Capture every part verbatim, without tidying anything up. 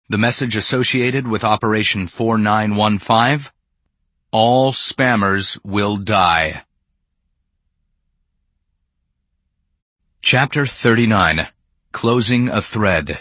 The message associated with Operation four nine one five: all spammers will die. Chapter thirty-nine. Closing a Thread.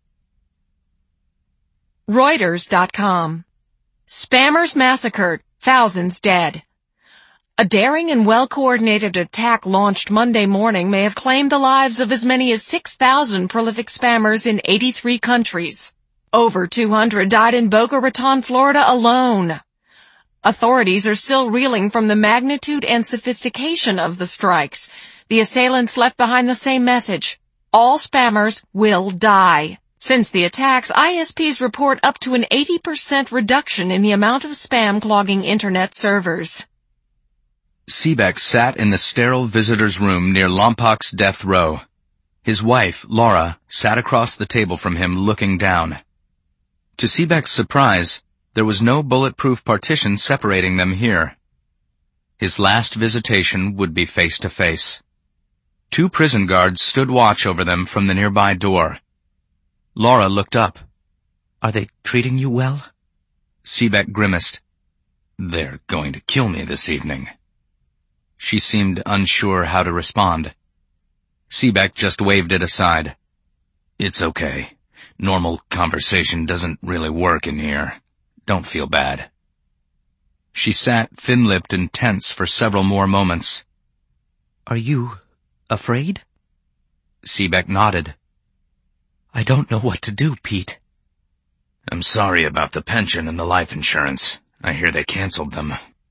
Reuters dot com. Spammers massacred, thousands dead. A daring and well-coordinated attack launched Monday morning may have claimed the lives of as many as six thousand prolific spammers in eighty-three countries. Over two hundred died in Boca Raton, Florida alone. Authorities are still reeling from the magnitude and sophistication of the strikes. The assailants left behind the same message: all spammers will die. Since the attacks, I S Ps report up to an eighty percent reduction in the amount of spam clogging internet servers. Seebeck sat in the sterile visitor's room near Lompak's death row. His wife, Laura, sat across the table from him looking down. To Seebeck's surprise, there was no bulletproof partition separating them here. His last visitation would be face-to-face. Two prison guards stood watch over them from the nearby door. Laura looked up. "Are they treating you well?" Seebeck grimaced. "They're going to kill me this evening." She seemed unsure how to respond. Seebeck just waved it aside. "It's okay. Normal conversation doesn't really work in here. Don't feel bad." She sat thin-lipped and tense for several more moments. "Are you afraid?" Seebeck nodded. "I don't know what to do, Pete." "I'm sorry about the pension and the life insurance. I hear they canceled them."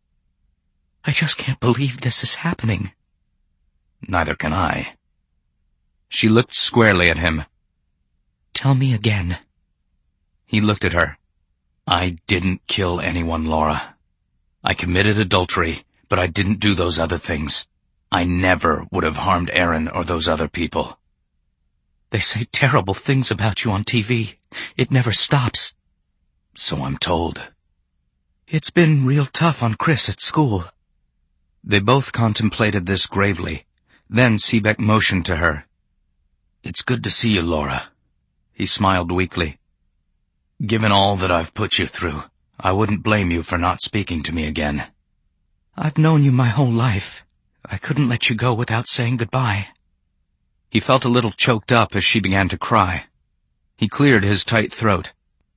"I just can't believe this is happening." "Neither can I." She looked squarely at him. "Tell me again." He looked at her. "I didn't kill anyone, Laura. I committed adultery, but I didn't do those other things. I never would have harmed Aaron or those other people." "They say terrible things about you on T V. It never stops." "So I'm told." "It's been real tough on Chris at school." They both contemplated this gravely. Then Seebeck motioned to her. "It's good to see you, Laura." He smiled weakly. "Given all that I've put you through, I wouldn't blame you for not speaking to me again." "I've known you my whole life. I couldn't let you go without saying goodbye." He felt a little choked up as she began to cry. He cleared his tight throat.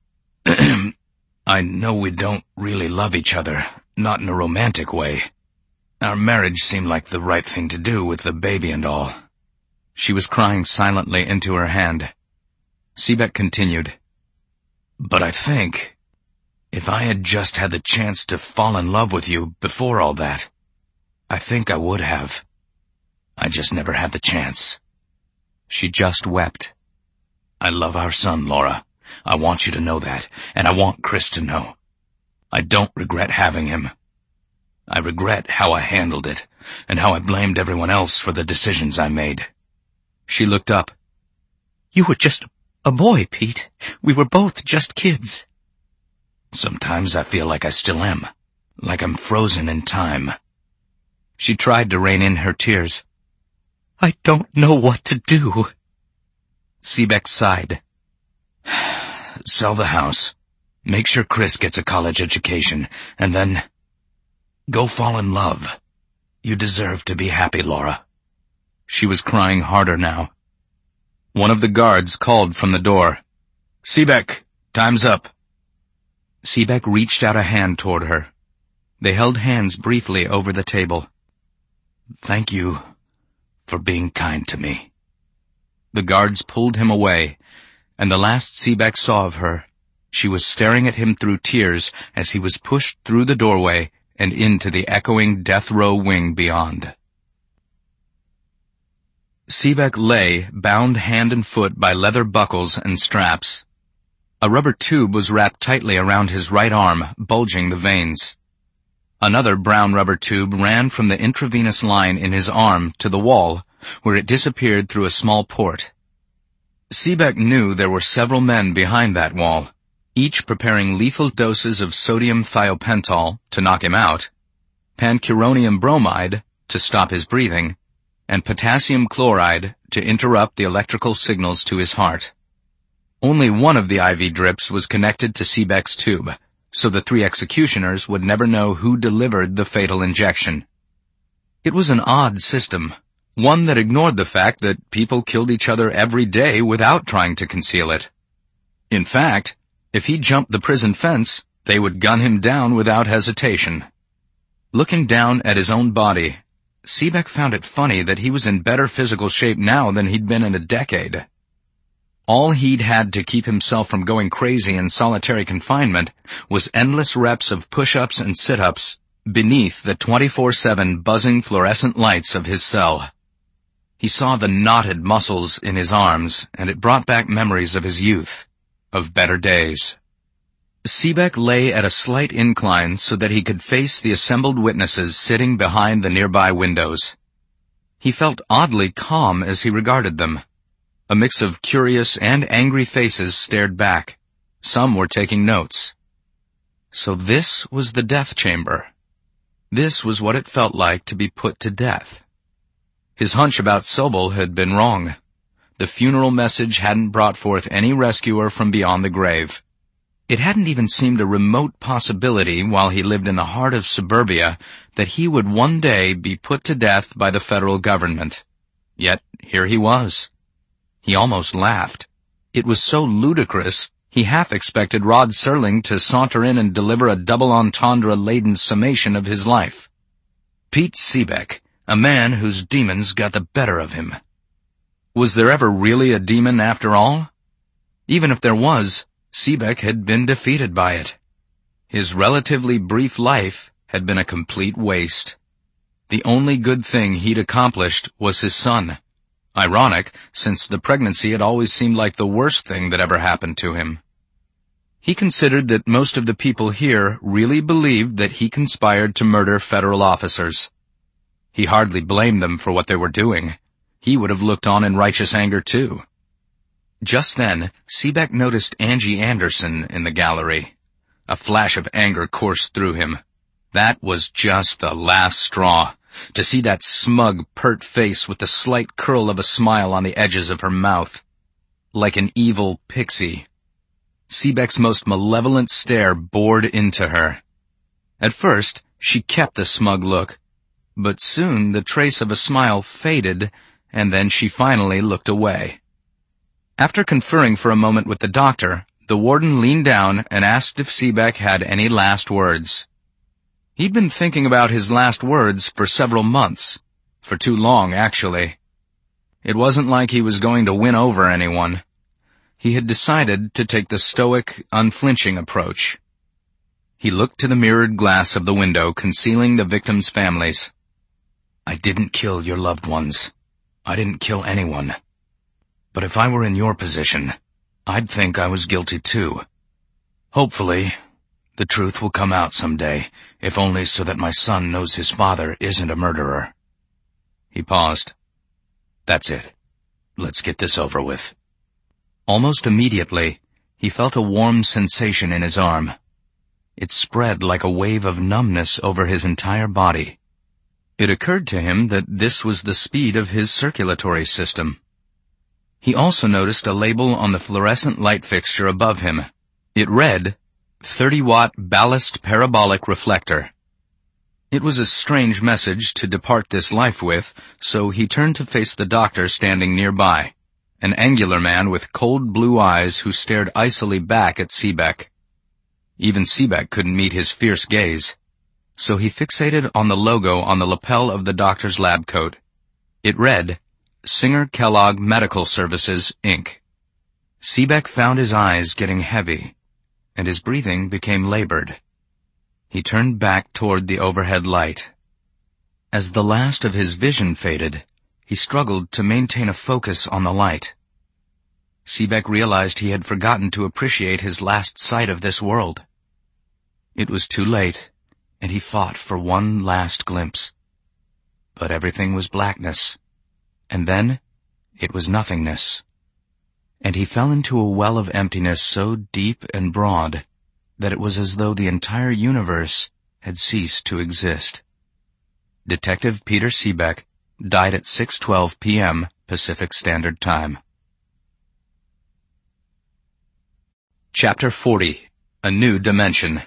"I know we don't really love each other, not in a romantic way. Our marriage seemed like the right thing to do with the baby and all." She was crying silently into her hand. Seebeck continued. "But I think, if I had just had the chance to fall in love with you before all that, I think I would have. I just never had the chance." She just wept. "I love our son, Laura. I want you to know that, and I want Chris to know. I don't regret having him. I regret how I handled it, and how I blamed everyone else for the decisions I made." She looked up. "You were just a boy, Pete. We were both just kids." "Sometimes I feel like I still am, like I'm frozen in time." She tried to rein in her tears. "I don't know what to do." Seebeck sighed. "Sell the house. Make sure Chris gets a college education, and then go fall in love. You deserve to be happy, Laura." She was crying harder now. One of the guards called from the door. "Seebeck, time's up." Seebeck reached out a hand toward her. They held hands briefly over the table. "Thank you for being kind to me." The guards pulled him away, and the last Seebeck saw of her, she was staring at him through tears as he was pushed through the doorway and into the echoing death row wing beyond. Seebeck lay, bound hand and foot by leather buckles and straps. A rubber tube was wrapped tightly around his right arm, bulging the veins. Another brown rubber tube ran from the intravenous line in his arm to the wall, where it disappeared through a small port. Seebeck knew there were several men behind that wall, each preparing lethal doses of sodium thiopental to knock him out, pancuronium bromide to stop his breathing, and potassium chloride to interrupt the electrical signals to his heart. Only one of the I V drips was connected to Seebeck's tube, so the three executioners would never know who delivered the fatal injection. It was an odd system, one that ignored the fact that people killed each other every day without trying to conceal it. In fact, if he jumped the prison fence, they would gun him down without hesitation. Looking down at his own body, Seebeck found it funny that he was in better physical shape now than he'd been in a decade. All he'd had to keep himself from going crazy in solitary confinement was endless reps of push-ups and sit-ups beneath the twenty-four seven buzzing fluorescent lights of his cell. He saw the knotted muscles in his arms, and it brought back memories of his youth, of better days. Seebeck lay at a slight incline so that he could face the assembled witnesses sitting behind the nearby windows. He felt oddly calm as he regarded them. A mix of curious and angry faces stared back. Some were taking notes. So this was the death chamber. This was what it felt like to be put to death. His hunch about Sobel had been wrong. The funeral message hadn't brought forth any rescuer from beyond the grave. It hadn't even seemed a remote possibility while he lived in the heart of suburbia that he would one day be put to death by the federal government. Yet here he was. He almost laughed. It was so ludicrous, he half expected Rod Serling to saunter in and deliver a double entendre-laden summation of his life. Pete Seebeck, a man whose demons got the better of him. Was there ever really a demon after all? Even if there was, Seebeck had been defeated by it. His relatively brief life had been a complete waste. The only good thing he'd accomplished was his son. Ironic, since the pregnancy had always seemed like the worst thing that ever happened to him. He considered that most of the people here really believed that he conspired to murder federal officers. He hardly blamed them for what they were doing. He would have looked on in righteous anger too. Just then, Seebeck noticed Angie Anderson in the gallery. A flash of anger coursed through him. That was just the last straw. To see that smug, pert face with the slight curl of a smile on the edges of her mouth. Like an evil pixie. Seebeck's most malevolent stare bored into her. At first, she kept the smug look, but soon the trace of a smile faded, and then she finally looked away. After conferring for a moment with the doctor, the warden leaned down and asked if Seebeck had any last words. He'd been thinking about his last words for several months. For too long, actually. It wasn't like he was going to win over anyone. He had decided to take the stoic, unflinching approach. He looked to the mirrored glass of the window concealing the victims' families. I didn't kill your loved ones. I didn't kill anyone. But if I were in your position, I'd think I was guilty too. Hopefully, the truth will come out someday, if only so that my son knows his father isn't a murderer. He paused. That's it. Let's get this over with. Almost immediately, he felt a warm sensation in his arm. It spread like a wave of numbness over his entire body. It occurred to him that this was the speed of his circulatory system. He also noticed a label on the fluorescent light fixture above him. It read, thirty watt ballast parabolic reflector. It was a strange message to depart this life with, so he turned to face the doctor standing nearby, an angular man with cold blue eyes who stared icily back at Seebeck. Even Seebeck couldn't meet his fierce gaze, so he fixated on the logo on the lapel of the doctor's lab coat. It read, Singer Kellogg Medical Services, Incorporated. Seebeck found his eyes getting heavy, and his breathing became labored. He turned back toward the overhead light. As the last of his vision faded, he struggled to maintain a focus on the light. Seebeck realized he had forgotten to appreciate his last sight of this world. It was too late, and he fought for one last glimpse. But everything was blackness, and then it was nothingness. And he fell into a well of emptiness so deep and broad that it was as though the entire universe had ceased to exist. Detective Peter Seebeck died at six twelve p m Pacific Standard Time. Chapter forty. A New Dimension.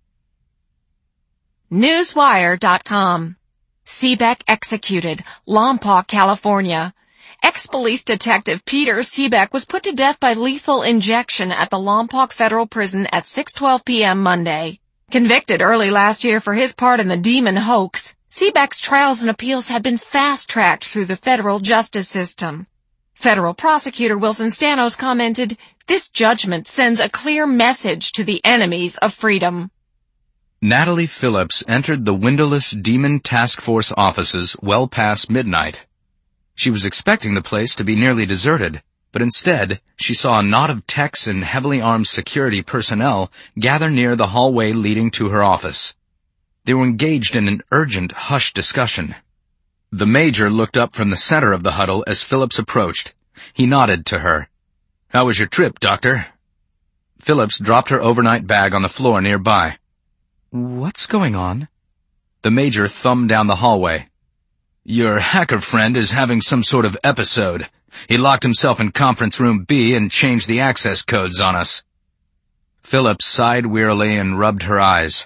Newswire dot com. Seebeck executed, Lompoc, California. Ex-police detective Peter Seebeck was put to death by lethal injection at the Lompoc Federal Prison at six twelve p m Monday. Convicted early last year for his part in the Demon hoax, Seebeck's trials and appeals had been fast-tracked through the federal justice system. Federal prosecutor Wilson Stanos commented, "This judgment sends a clear message to the enemies of freedom." Natalie Phillips entered the windowless Demon Task Force offices well past midnight. She was expecting the place to be nearly deserted, but instead, she saw a knot of techs and heavily armed security personnel gather near the hallway leading to her office. They were engaged in an urgent, hushed discussion. The Major looked up from the center of the huddle as Phillips approached. He nodded to her. "How was your trip, Doctor?" Phillips dropped her overnight bag on the floor nearby. What's going on? The Major thumbed down the hallway. "Your hacker friend is having some sort of episode. He locked himself in conference room B and changed the access codes on us." Phillips sighed wearily and rubbed her eyes.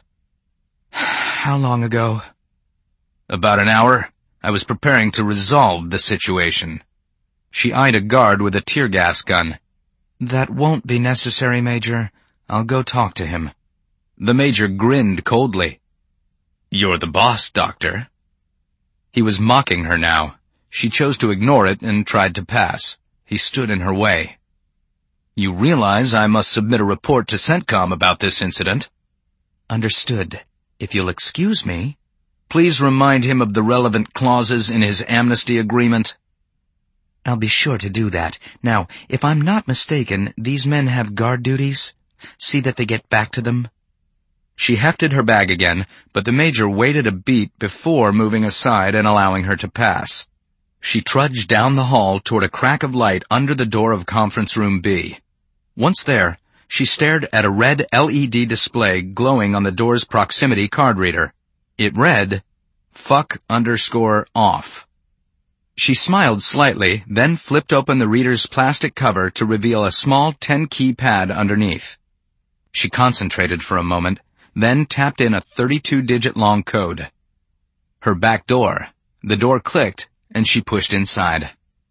How long ago? "About an hour. I was preparing to resolve the situation." She eyed a guard with a tear gas gun. That won't be necessary, Major. I'll go talk to him. The Major grinned coldly. "You're the boss, Doctor." He was mocking her now. She chose to ignore it and tried to pass. He stood in her way. "You realize I must submit a report to CENTCOM about this incident?" Understood. If you'll excuse me. Please remind him of the relevant clauses in his amnesty agreement. I'll be sure to do that. Now, if I'm not mistaken, these men have guard duties? See that they get back to them? She hefted her bag again, but the Major waited a beat before moving aside and allowing her to pass. She trudged down the hall toward a crack of light under the door of conference room B. Once there, she stared at a red L E D display glowing on the door's proximity card reader. It read, "Fuck underscore off." She smiled slightly, then flipped open the reader's plastic cover to reveal a small ten-key pad underneath. She concentrated for a moment, then tapped in a thirty-two digit long code. Her back door. The door clicked, and she pushed inside.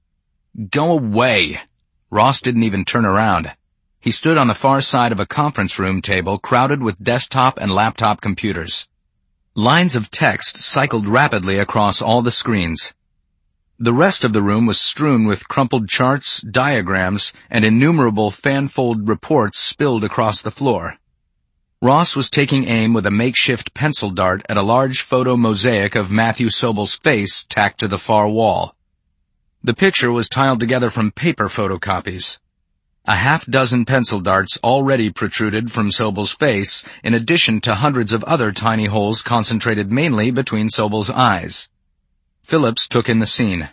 "Go away!" Ross didn't even turn around. He stood on the far side of a conference room table crowded with desktop and laptop computers. Lines of text cycled rapidly across all the screens. The rest of the room was strewn with crumpled charts, diagrams, and innumerable fanfold reports spilled across the floor. Ross was taking aim with a makeshift pencil dart at a large photo mosaic of Matthew Sobel's face tacked to the far wall. The picture was tiled together from paper photocopies. A half dozen pencil darts already protruded from Sobel's face, in addition to hundreds of other tiny holes concentrated mainly between Sobel's eyes. Phillips took in the scene.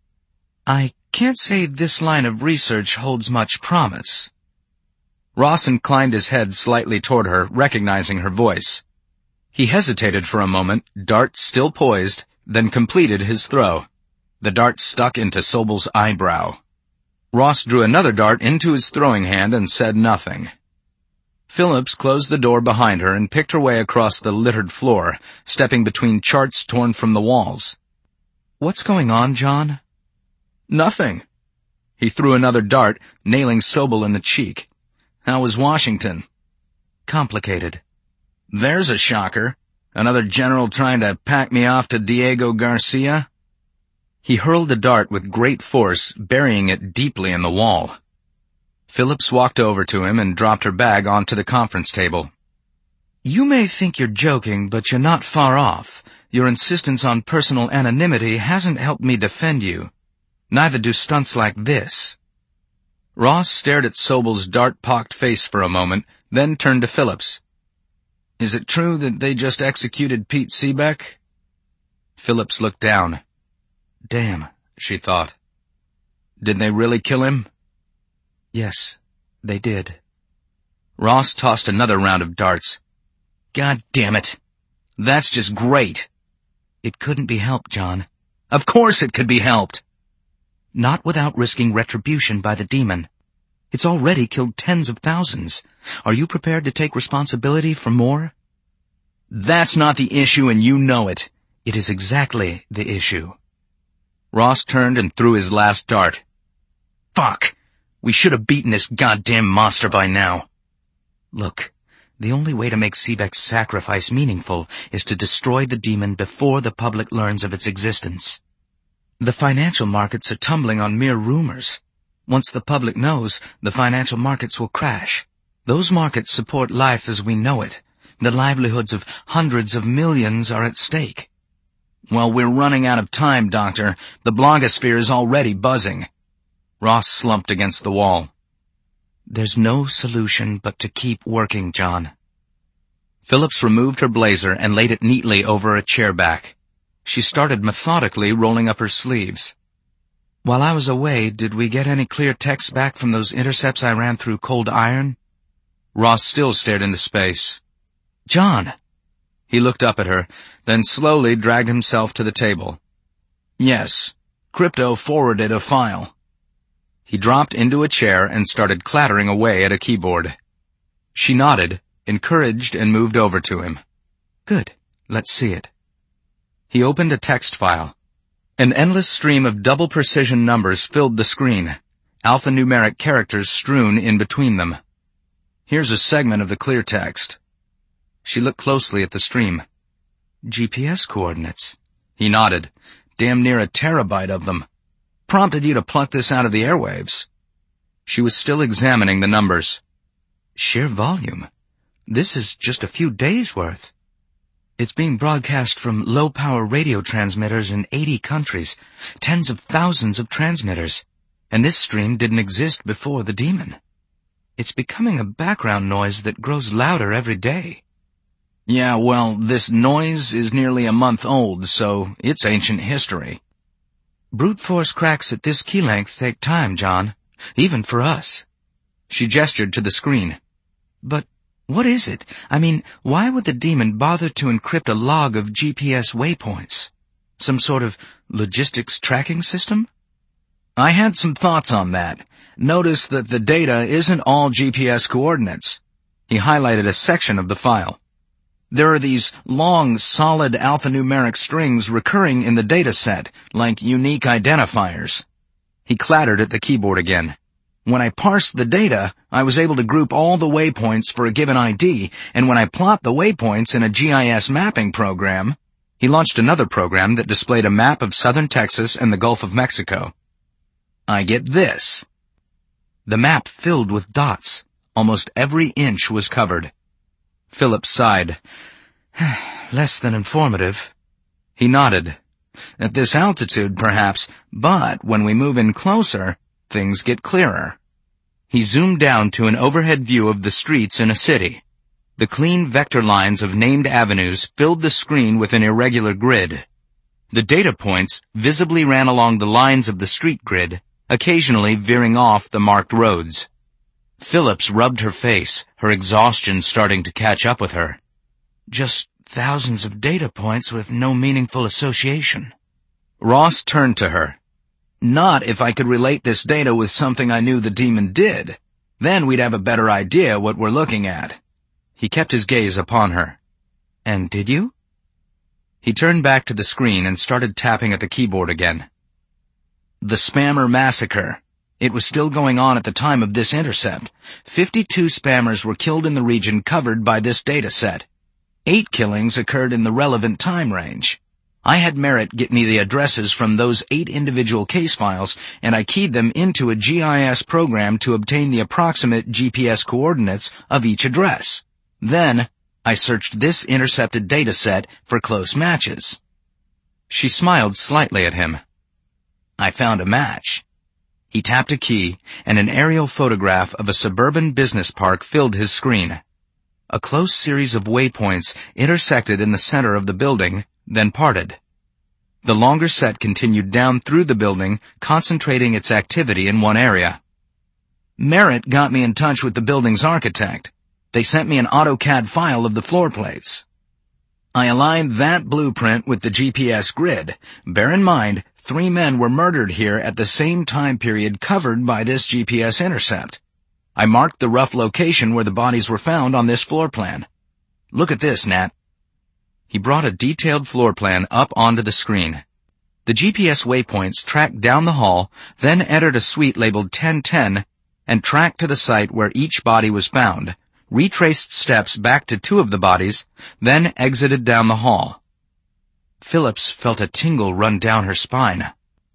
I can't say this line of research holds much promise. Ross inclined his head slightly toward her, recognizing her voice. He hesitated for a moment, dart still poised, then completed his throw. The dart stuck into Sobel's eyebrow. Ross drew another dart into his throwing hand and said nothing. Phillips closed the door behind her and picked her way across the littered floor, stepping between charts torn from the walls. What's going on, John? Nothing. He threw another dart, nailing Sobel in the cheek. How was Washington? Complicated. There's a shocker. Another general trying to pack me off to Diego Garcia? He hurled the dart with great force, burying it deeply in the wall. Phillips walked over to him and dropped her bag onto the conference table. You may think you're joking, but you're not far off. Your insistence on personal anonymity hasn't helped me defend you. Neither do stunts like this. Ross stared at Sobel's dart-pocked face for a moment, then turned to Phillips. Is it true that they just executed Pete Seebeck? Phillips looked down. Damn, she thought. Did they really kill him? Yes, they did. Ross tossed another round of darts. God damn it. That's just great. It couldn't be helped, John. Of course it could be helped. Not without risking retribution by the demon. It's already killed tens of thousands. Are you prepared to take responsibility for more? That's not the issue, and you know it. It is exactly the issue. Ross turned and threw his last dart. Fuck! We should have beaten this goddamn monster by now. Look, the only way to make Sebek's sacrifice meaningful is to destroy the demon before the public learns of its existence. The financial markets are tumbling on mere rumors. Once the public knows, the financial markets will crash. Those markets support life as we know it. The livelihoods of hundreds of millions are at stake. Well, we're running out of time, Doctor. The blogosphere is already buzzing. Ross slumped against the wall. There's no solution but to keep working, John. Phillips removed her blazer and laid it neatly over a chair back. She started methodically rolling up her sleeves. While I was away, did we get any clear text back from those intercepts I ran through cold iron? Ross still stared into space. John! He looked up at her, then slowly dragged himself to the table. Yes, Crypto forwarded a file. He dropped into a chair and started clattering away at a keyboard. She nodded, encouraged, and moved over to him. Good. Let's see it. He opened a text file. An endless stream of double-precision numbers filled the screen, alphanumeric characters strewn in between them. Here's a segment of the clear text. She looked closely at the stream. G P S coordinates. He nodded. Damn near a terabyte of them. Prompted you to pluck this out of the airwaves. She was still examining the numbers. Sheer volume. This is just a few days' worth. It's being broadcast from low-power radio transmitters in eighty countries, tens of thousands of transmitters, and this stream didn't exist before the demon. It's becoming a background noise that grows louder every day. Yeah, well, this noise is nearly a month old, so it's ancient history. Brute force cracks at this key length take time, John, even for us. She gestured to the screen. But what is it? I mean, why would the demon bother to encrypt a log of G P S waypoints? Some sort of logistics tracking system? I had some thoughts on that. Notice that the data isn't all G P S coordinates. He highlighted a section of the file. There are these long, solid alphanumeric strings recurring in the data set, like unique identifiers. He clattered at the keyboard again. When I parsed the data, I was able to group all the waypoints for a given I D, and when I plot the waypoints in a G I S mapping program, he launched another program that displayed a map of southern Texas and the Gulf of Mexico. I get this. The map filled with dots. Almost every inch was covered. Phillips sighed. Less than informative. He nodded. At this altitude, perhaps, but when we move in closer, things get clearer. He zoomed down to an overhead view of the streets in a city. The clean vector lines of named avenues filled the screen with an irregular grid. The data points visibly ran along the lines of the street grid, occasionally veering off the marked roads. Phillips rubbed her face, her exhaustion starting to catch up with her. Just thousands of data points with no meaningful association. Ross turned to her. Not if I could relate this data with something I knew the demon did. Then we'd have a better idea what we're looking at. He kept his gaze upon her. And did you? He turned back to the screen and started tapping at the keyboard again. The Spammer Massacre. It was still going on at the time of this intercept. Fifty-two spammers were killed in the region covered by this data set. Eight killings occurred in the relevant time range. I had Merritt get me the addresses from those eight individual case files, and I keyed them into a G I S program to obtain the approximate G P S coordinates of each address. Then, I searched this intercepted data set for close matches. She smiled slightly at him. I found a match. He tapped a key, and an aerial photograph of a suburban business park filled his screen. A close series of waypoints intersected in the center of the building, then parted. The longer set continued down through the building, concentrating its activity in one area. Merritt got me in touch with the building's architect. They sent me an AutoCAD file of the floor plates. I aligned that blueprint with the G P S grid. Bear in mind, three men were murdered here at the same time period covered by this G P S intercept. I marked the rough location where the bodies were found on this floor plan. Look at this, Nat. He brought a detailed floor plan up onto the screen. The G P S waypoints tracked down the hall, then entered a suite labeled ten ten, and tracked to the site where each body was found, retraced steps back to two of the bodies, then exited down the hall. Phillips felt a tingle run down her spine.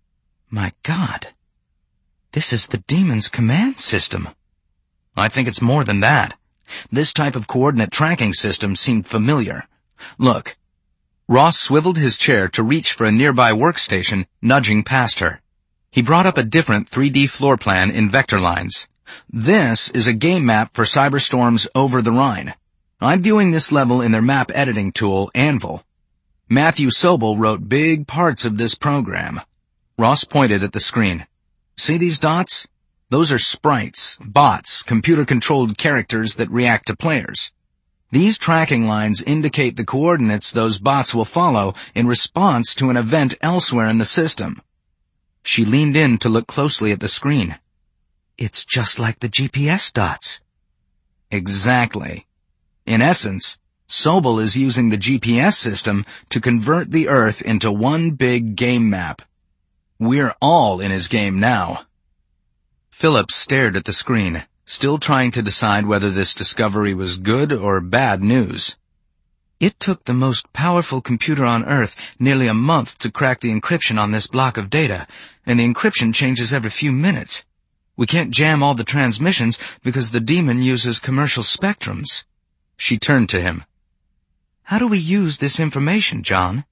My God, this is the demon's command system. I think it's more than that. This type of coordinate tracking system seemed familiar. Look. Ross swiveled his chair to reach for a nearby workstation, nudging past her. He brought up a different three D floor plan in vector lines. This is a game map for Cyberstorm's Over the Rhine. I'm viewing this level in their map editing tool, Anvil. Matthew Sobel wrote big parts of this program. Ross pointed at the screen. See these dots? Those are sprites, bots, computer-controlled characters that react to players. These tracking lines indicate the coordinates those bots will follow in response to an event elsewhere in the system. She leaned in to look closely at the screen. It's just like the G P S dots. Exactly. In essence, Sobel is using the G P S system to convert the Earth into one big game map. We're all in his game now. Phillips stared at the screen, still trying to decide whether this discovery was good or bad news. It took the most powerful computer on Earth nearly a month to crack the encryption on this block of data, and the encryption changes every few minutes. We can't jam all the transmissions because the demon uses commercial spectrums. She turned to him. How do we use this information, John?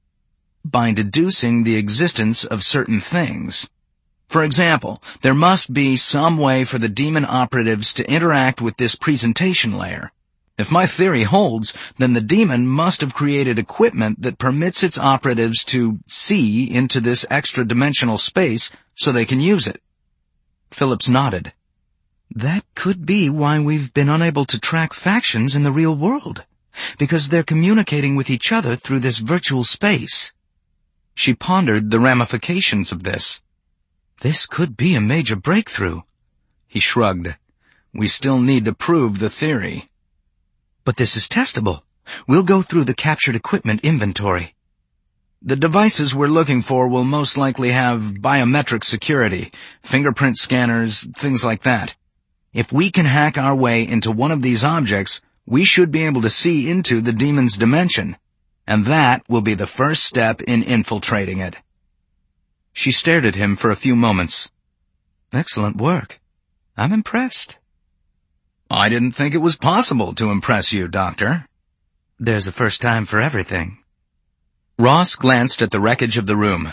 By deducing the existence of certain things. For example, there must be some way for the demon operatives to interact with this presentation layer. If my theory holds, then the demon must have created equipment that permits its operatives to see into this extra-dimensional space so they can use it. Phillips nodded. That could be why we've been unable to track factions in the real world, because they're communicating with each other through this virtual space. She pondered the ramifications of this. This could be a major breakthrough. He shrugged. We still need to prove the theory. But this is testable. We'll go through the captured equipment inventory. The devices we're looking for will most likely have biometric security, fingerprint scanners, things like that. If we can hack our way into one of these objects, we should be able to see into the demon's dimension. And that will be the first step in infiltrating it. She stared at him for a few moments. Excellent work. I'm impressed. I didn't think it was possible to impress you, Doctor. There's a first time for everything. Ross glanced at the wreckage of the room.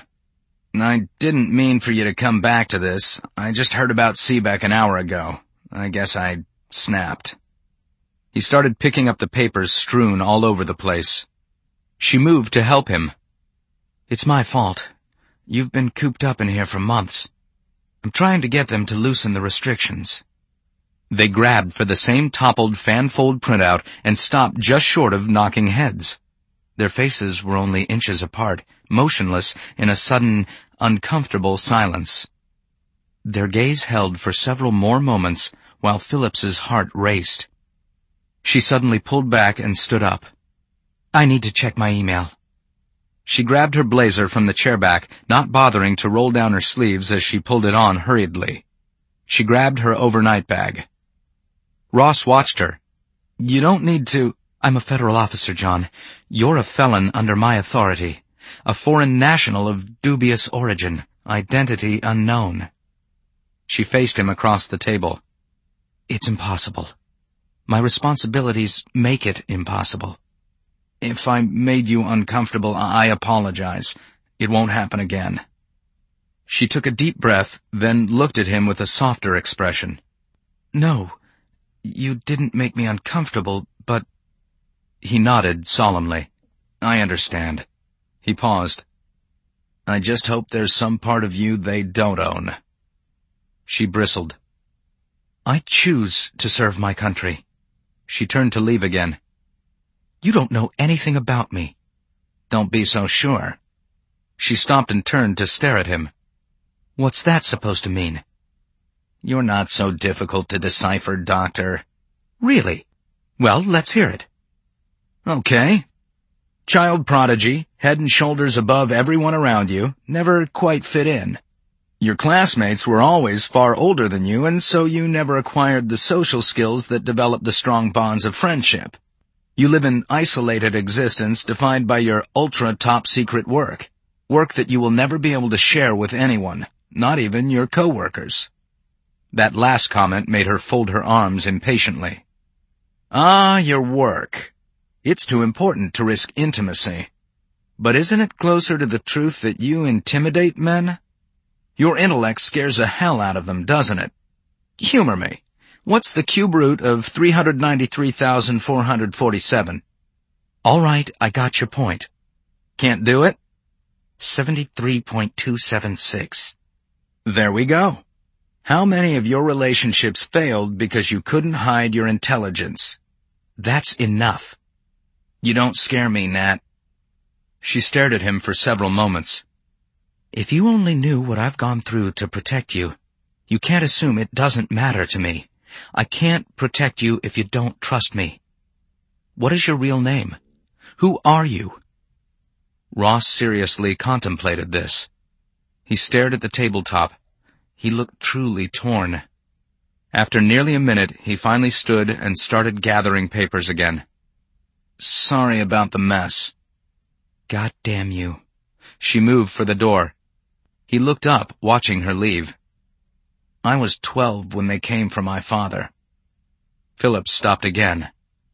I didn't mean for you to come back to this. I just heard about Seebeck an hour ago. I guess I snapped. He started picking up the papers strewn all over the place. She moved to help him. It's my fault. You've been cooped up in here for months. I'm trying to get them to loosen the restrictions. They grabbed for the same toppled fanfold printout and stopped just short of knocking heads. Their faces were only inches apart, motionless in a sudden, uncomfortable silence. Their gaze held for several more moments while Phillips's heart raced. She suddenly pulled back and stood up. I need to check my email. She grabbed her blazer from the chairback, not bothering to roll down her sleeves as she pulled it on hurriedly. She grabbed her overnight bag. Ross watched her. You don't need to... I'm a federal officer, John. You're a felon under my authority. A foreign national of dubious origin, identity unknown. She faced him across the table. It's impossible. My responsibilities make it impossible. If I made you uncomfortable, I apologize. It won't happen again. She took a deep breath, then looked at him with a softer expression. No, you didn't make me uncomfortable, but... He nodded solemnly. I understand. He paused. I just hope there's some part of you they don't own. She bristled. I choose to serve my country. She turned to leave again. You don't know anything about me. Don't be so sure. She stopped and turned to stare at him. What's that supposed to mean? You're not so difficult to decipher, Doctor. Really? Well, let's hear it. Okay. Child prodigy, head and shoulders above everyone around you, never quite fit in. Your classmates were always far older than you, and so you never acquired the social skills that develop the strong bonds of friendship. You live an isolated existence defined by your ultra top secret work. Work that you will never be able to share with anyone, not even your coworkers. That last comment made her fold her arms impatiently. Ah, your work. It's too important to risk intimacy. But isn't it closer to the truth that you intimidate men? Your intellect scares the hell out of them, doesn't it? Humor me. What's the cube root of three hundred ninety-three thousand four hundred forty-seven? All right, I got your point. Can't do it? seventy-three point two seven six. There we go. How many of your relationships failed because you couldn't hide your intelligence? That's enough. You don't scare me, Nat. She stared at him for several moments. If you only knew what I've gone through to protect you, you can't assume it doesn't matter to me. I can't protect you if you don't trust me. What is your real name? Who are you? Ross seriously contemplated this. He stared at the tabletop. He looked truly torn. After nearly a minute, he finally stood and started gathering papers again. Sorry about the mess. God damn you. She moved for the door. He looked up, watching her leave. I was twelve when they came for my father. Philip stopped again.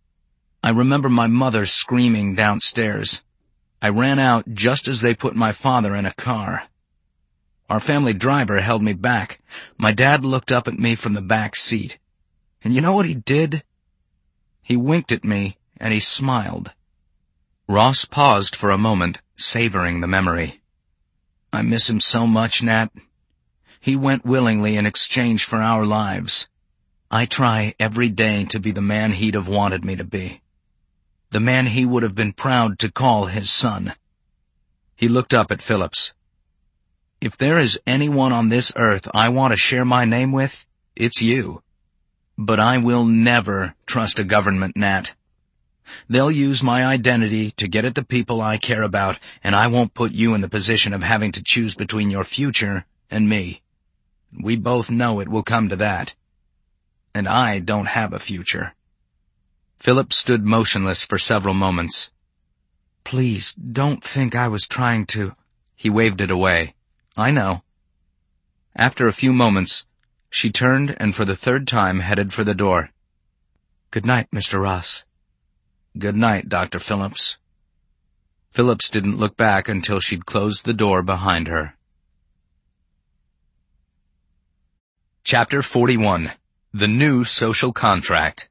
I remember my mother screaming downstairs. I ran out just as they put my father in a car. Our family driver held me back. My dad looked up at me from the back seat. And you know what he did? He winked at me, and he smiled. Ross paused for a moment, savoring the memory. I miss him so much, Nat. He went willingly in exchange for our lives. I try every day to be the man he'd have wanted me to be. The man he would have been proud to call his son. He looked up at Phillips. If there is anyone on this earth I want to share my name with, it's you. But I will never trust a government, Nat. They'll use my identity to get at the people I care about, and I won't put you in the position of having to choose between your future and me. We both know it will come to that. And I don't have a future. Philip stood motionless for several moments. Please, don't think I was trying to... He waved it away. I know. After a few moments, she turned and for the third time headed for the door. Good night, Mister Ross. Good night, Doctor Phillips. Phillips didn't look back until she'd closed the door behind her. Chapter forty-one. The New Social Contract.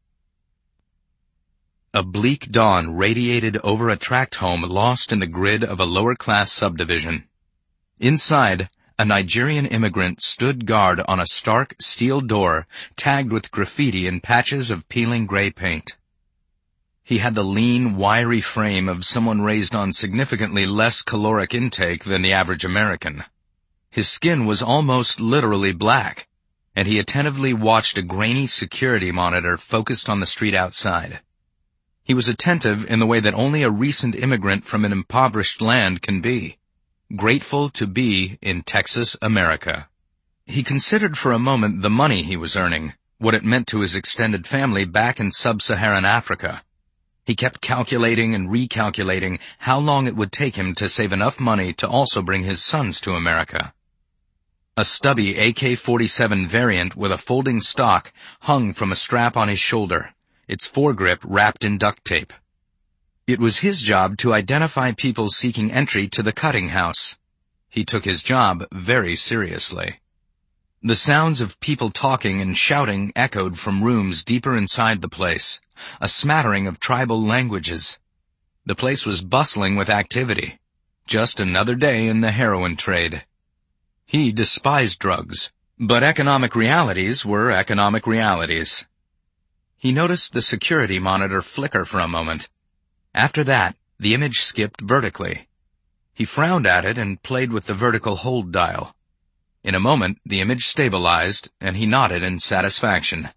A bleak dawn radiated over a tract home lost in the grid of a lower-class subdivision. Inside, a Nigerian immigrant stood guard on a stark steel door tagged with graffiti and patches of peeling gray paint. He had the lean, wiry frame of someone raised on significantly less caloric intake than the average American. His skin was almost literally black, and he attentively watched a grainy security monitor focused on the street outside. He was attentive in the way that only a recent immigrant from an impoverished land can be, grateful to be in Texas, America. He considered for a moment the money he was earning, what it meant to his extended family back in sub-Saharan Africa. He kept calculating and recalculating how long it would take him to save enough money to also bring his sons to America. A stubby A K forty-seven variant with a folding stock hung from a strap on his shoulder, its foregrip wrapped in duct tape. It was his job to identify people seeking entry to the cutting house. He took his job very seriously. The sounds of people talking and shouting echoed from rooms deeper inside the place, a smattering of tribal languages. The place was bustling with activity. Just another day in the heroin trade. He despised drugs, but economic realities were economic realities. He noticed the security monitor flicker for a moment. After that, the image skipped vertically. He frowned at it and played with the vertical hold dial. In a moment, the image stabilized, and he nodded in satisfaction.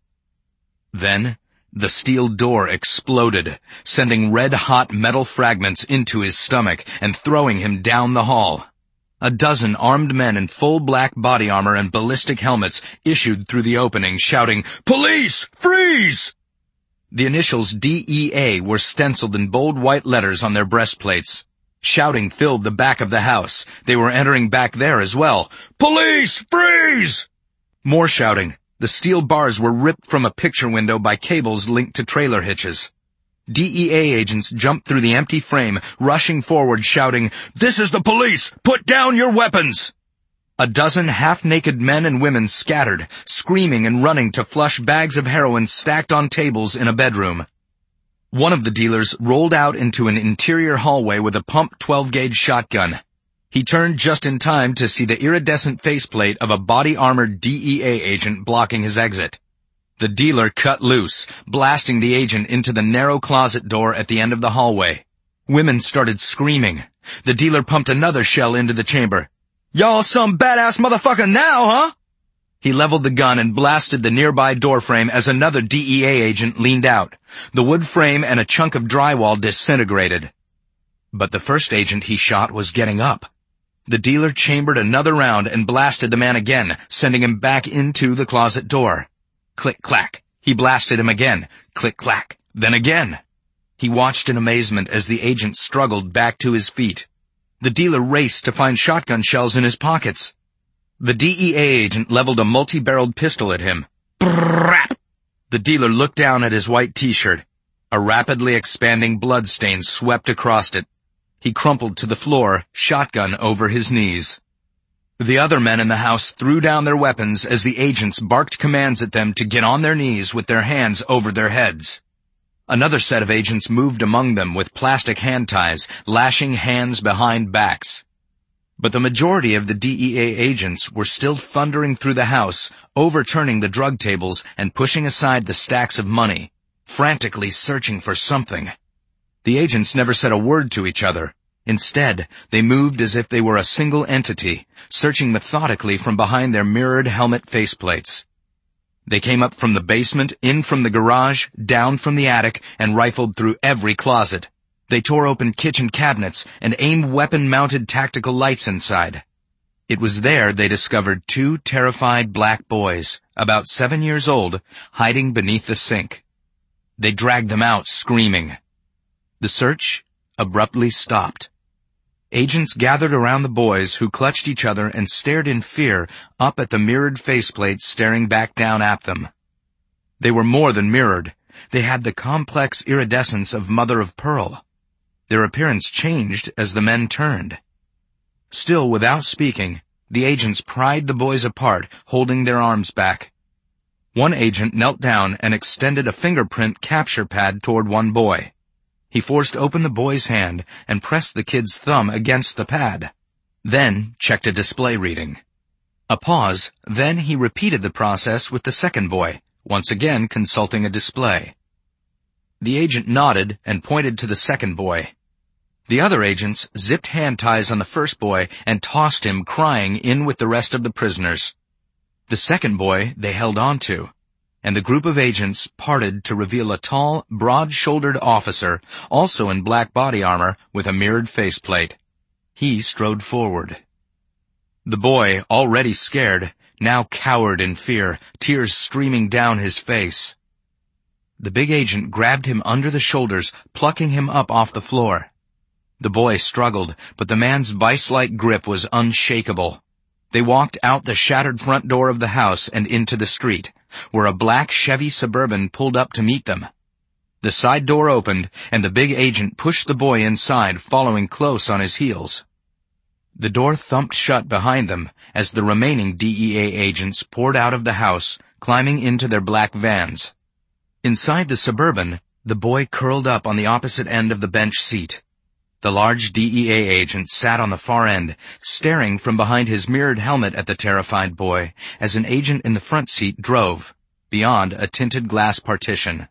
Then, the steel door exploded, sending red-hot metal fragments into his stomach and throwing him down the hall. A dozen armed men in full black body armor and ballistic helmets issued through the opening, shouting, "Police! Freeze!" The initials D E A were stenciled in bold white letters on their breastplates. Shouting filled the back of the house. They were entering back there as well. "Police! Freeze!" More shouting. The steel bars were ripped from a picture window by cables linked to trailer hitches. D E A agents jumped through the empty frame, rushing forward, shouting, "This is the police! Put down your weapons!" A dozen half-naked men and women scattered, screaming and running to flush bags of heroin stacked on tables in a bedroom. One of the dealers rolled out into an interior hallway with a pump twelve-gauge shotgun. He turned just in time to see the iridescent faceplate of a body-armored D E A agent blocking his exit. The dealer cut loose, blasting the agent into the narrow closet door at the end of the hallway. Women started screaming. The dealer pumped another shell into the chamber. "Y'all some badass motherfucker now, huh?" He leveled the gun and blasted the nearby doorframe as another D E A agent leaned out. The wood frame and a chunk of drywall disintegrated. But the first agent he shot was getting up. The dealer chambered another round and blasted the man again, sending him back into the closet door. Click-clack. He blasted him again. Click-clack. Then again. He watched in amazement as the agent struggled back to his feet. The dealer raced to find shotgun shells in his pockets. The D E A agent leveled a multi-barreled pistol at him. Brrrrap! The dealer looked down at his white t-shirt. A rapidly expanding blood stain swept across it. He crumpled to the floor, shotgun over his knees. The other men in the house threw down their weapons as the agents barked commands at them to get on their knees with their hands over their heads. Another set of agents moved among them with plastic hand ties, lashing hands behind backs. But the majority of the D E A agents were still thundering through the house, overturning the drug tables and pushing aside the stacks of money, frantically searching for something. The agents never said a word to each other. Instead, they moved as if they were a single entity, searching methodically from behind their mirrored helmet faceplates. They came up from the basement, in from the garage, down from the attic, and rifled through every closet. They tore open kitchen cabinets and aimed weapon-mounted tactical lights inside. It was there they discovered two terrified black boys, about seven years old, hiding beneath the sink. They dragged them out, screaming. The search abruptly stopped. Agents gathered around the boys, who clutched each other and stared in fear up at the mirrored faceplates staring back down at them. They were more than mirrored. They had the complex iridescence of mother of pearl. Their appearance changed as the men turned. Still without speaking, the agents pried the boys apart, holding their arms back. One agent knelt down and extended a fingerprint capture pad toward one boy. He forced open the boy's hand and pressed the kid's thumb against the pad. Then checked a display reading. A pause, then he repeated the process with the second boy, once again consulting a display. The agent nodded and pointed to the second boy. The other agents zipped hand ties on the first boy and tossed him, crying, in with the rest of the prisoners. The second boy they held on to, and the group of agents parted to reveal a tall, broad-shouldered officer, also in black body armor with a mirrored faceplate. He strode forward. The boy, already scared, now cowered in fear, tears streaming down his face. The big agent grabbed him under the shoulders, plucking him up off the floor. The boy struggled, but the man's vice-like grip was unshakable. They walked out the shattered front door of the house and into the street, where a black Chevy Suburban pulled up to meet them. The side door opened, and the big agent pushed the boy inside, following close on his heels. The door thumped shut behind them as the remaining D E A agents poured out of the house, climbing into their black vans. Inside the Suburban, the boy curled up on the opposite end of the bench seat. The large D E A agent sat on the far end, staring from behind his mirrored helmet at the terrified boy, as an agent in the front seat drove, beyond a tinted glass partition.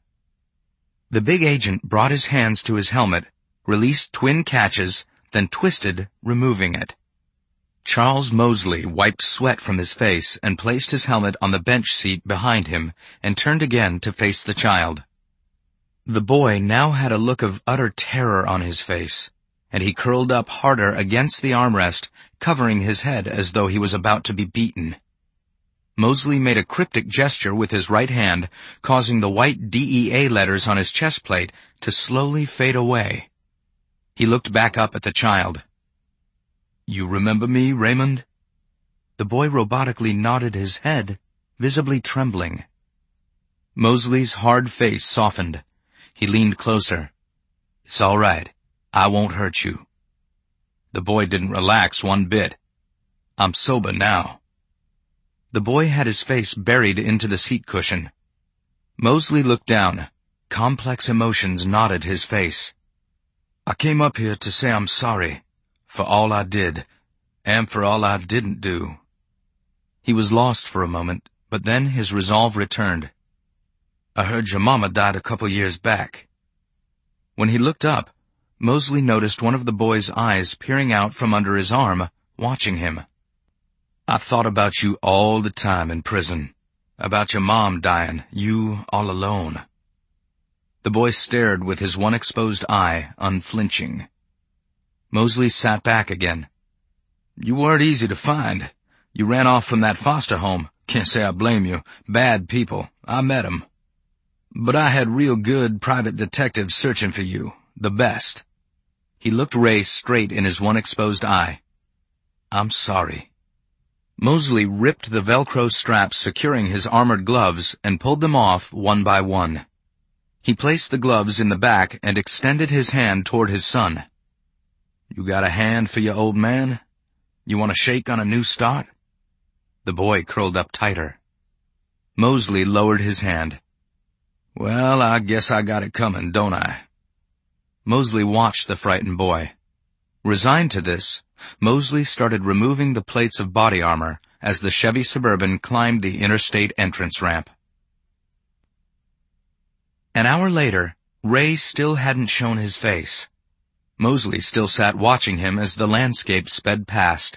The big agent brought his hands to his helmet, released twin catches, then twisted, removing it. Charles Mosley wiped sweat from his face and placed his helmet on the bench seat behind him and turned again to face the child. The boy now had a look of utter terror on his face, and he curled up harder against the armrest, covering his head as though he was about to be beaten. Mosley made a cryptic gesture with his right hand, causing the white D E A letters on his chest plate to slowly fade away. He looked back up at the child. "You remember me, Raymond?" The boy robotically nodded his head, visibly trembling. Mosley's hard face softened. He leaned closer. "It's all right. I won't hurt you." The boy didn't relax one bit. "I'm sober now." The boy had his face buried into the seat cushion. Mosley looked down. Complex emotions knotted his face. "I came up here to say I'm sorry for all I did and for all I didn't do." He was lost for a moment, but then his resolve returned. "I heard your mama died a couple years back." When he looked up, Mosley noticed one of the boy's eyes peering out from under his arm, watching him. "I thought about you all the time in prison, about your mom dying, you all alone." The boy stared with his one exposed eye, unflinching. Mosley sat back again. "You weren't easy to find. You ran off from that foster home. Can't say I blame you. Bad people. I met 'em. But I had real good private detectives searching for you. The best." He looked Ray straight in his one exposed eye. "I'm sorry." Mosley ripped the Velcro straps securing his armored gloves and pulled them off one by one. He placed the gloves in the back and extended his hand toward his son. "You got a hand for your old man? You want to shake on a new start?" The boy curled up tighter. Mosley lowered his hand. "Well, I guess I got it coming, don't I?" Mosley watched the frightened boy. Resigned to this, Mosley started removing the plates of body armor as the Chevy Suburban climbed the interstate entrance ramp. An hour later, Ray still hadn't shown his face. Mosley still sat watching him as the landscape sped past.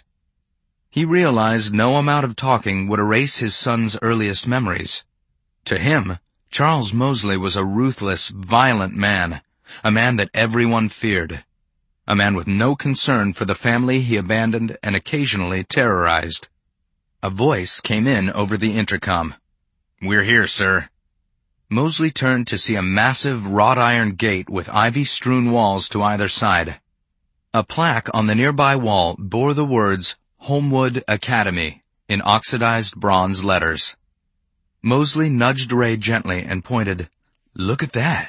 He realized no amount of talking would erase his son's earliest memories. To him, Charles Mosley was a ruthless, violent man, a man that everyone feared, a man with no concern for the family he abandoned and occasionally terrorized. A voice came in over the intercom. "We're here, sir." Mosley turned to see a massive wrought-iron gate with ivy-strewn walls to either side. A plaque on the nearby wall bore the words Homewood Academy in oxidized bronze letters. Mosley nudged Ray gently and pointed, "Look at that."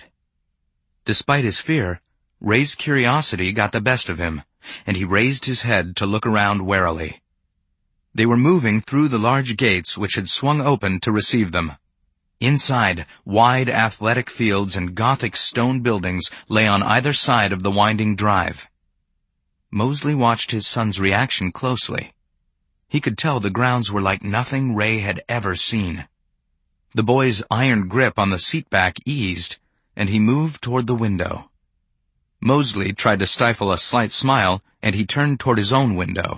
Despite his fear, Ray's curiosity got the best of him, and he raised his head to look around warily. They were moving through the large gates which had swung open to receive them. Inside, wide athletic fields and Gothic stone buildings lay on either side of the winding drive. Mosley watched his son's reaction closely. He could tell the grounds were like nothing Ray had ever seen. The boy's iron grip on the seatback eased, and he moved toward the window. Mosley tried to stifle a slight smile, and he turned toward his own window.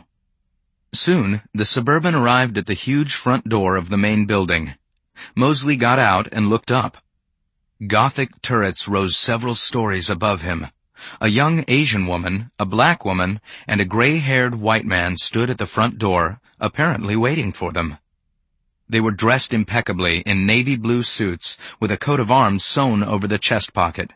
Soon, the Suburban arrived at the huge front door of the main building. Mosley got out and looked up. Gothic turrets rose several stories above him. A young Asian woman, a black woman, and a gray-haired white man stood at the front door, apparently waiting for them. They were dressed impeccably in navy blue suits, with a coat of arms sewn over the chest pocket.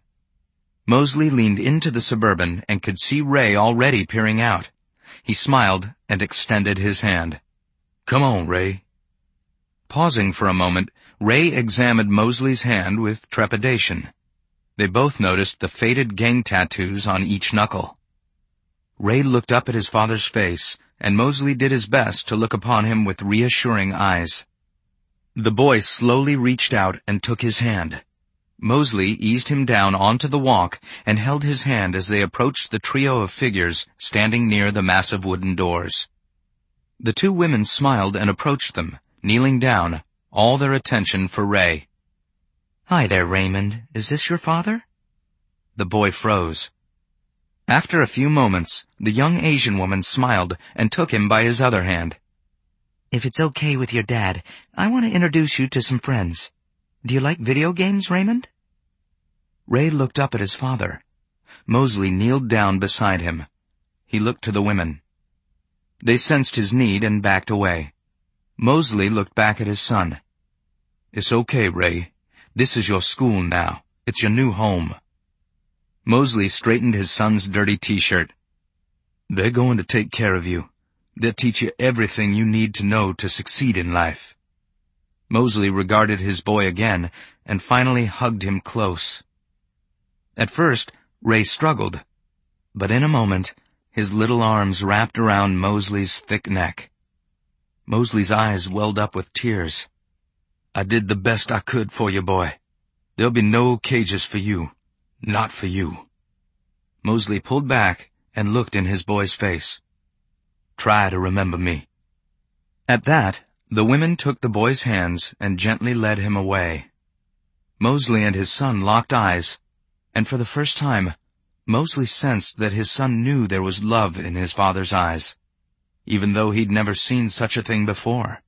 Mosley leaned into the Suburban and could see Ray already peering out. He smiled and extended his hand. "Come on, Ray." Pausing for a moment, Ray examined Mosley's hand with trepidation. They both noticed the faded gang tattoos on each knuckle. Ray looked up at his father's face, and Mosley did his best to look upon him with reassuring eyes. The boy slowly reached out and took his hand. Mosley eased him down onto the walk and held his hand as they approached the trio of figures standing near the massive wooden doors. The two women smiled and approached them, kneeling down, all their attention for Ray. "Hi there, Raymond. Is this your father?" The boy froze. After a few moments, the young Asian woman smiled and took him by his other hand. "If it's okay with your dad, I want to introduce you to some friends. Do you like video games, Raymond?" Ray looked up at his father. Mosley kneeled down beside him. He looked to the women. They sensed his need and backed away. Mosley looked back at his son. "It's okay, Ray. This is your school now. It's your new home." Mosley straightened his son's dirty t-shirt. "They're going to take care of you. They'll teach you everything you need to know to succeed in life." Mosley regarded his boy again and finally hugged him close. At first, Ray struggled, but in a moment, his little arms wrapped around Mosley's thick neck. Mosley's eyes welled up with tears. "I did the best I could for you, boy. There'll be no cages for you. Not for you." Mosley pulled back and looked in his boy's face. "Try to remember me." At that, the women took the boy's hands and gently led him away. Mosley and his son locked eyes, and for the first time, Mosley sensed that his son knew there was love in his father's eyes, even though he'd never seen such a thing before.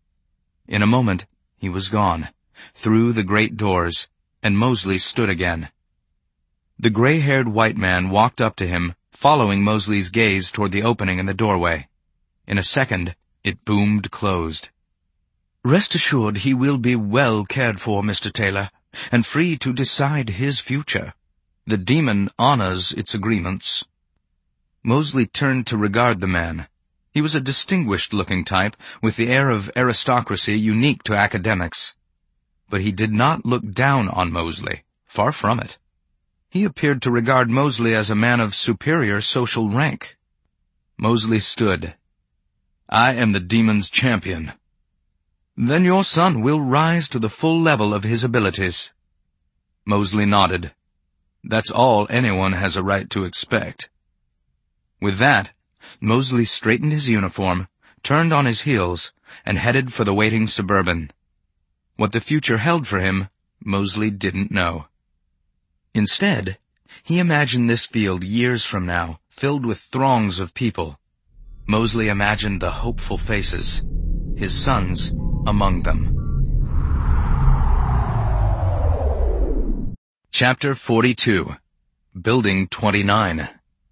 In a moment, he was gone, through the great doors, and Mosley stood again. The gray-haired white man walked up to him, following Mosley's gaze toward the opening in the doorway. In a second, it boomed closed. "Rest assured he will be well cared for, Mister Taylor, and free to decide his future. The demon honors its agreements." Mosley turned to regard the man. He was a distinguished-looking type, with the air of aristocracy unique to academics. But he did not look down on Mosley, far from it. He appeared to regard Mosley as a man of superior social rank. Mosley stood. "I am the demon's champion." "Then your son will rise to the full level of his abilities." Mosley nodded. "That's all anyone has a right to expect." With that, Mosley straightened his uniform, turned on his heels, and headed for the waiting Suburban. What the future held for him, Mosley didn't know. Instead, he imagined this field years from now, filled with throngs of people. Mosley imagined the hopeful faces, his sons among them. Chapter forty-two. Building twenty-nine.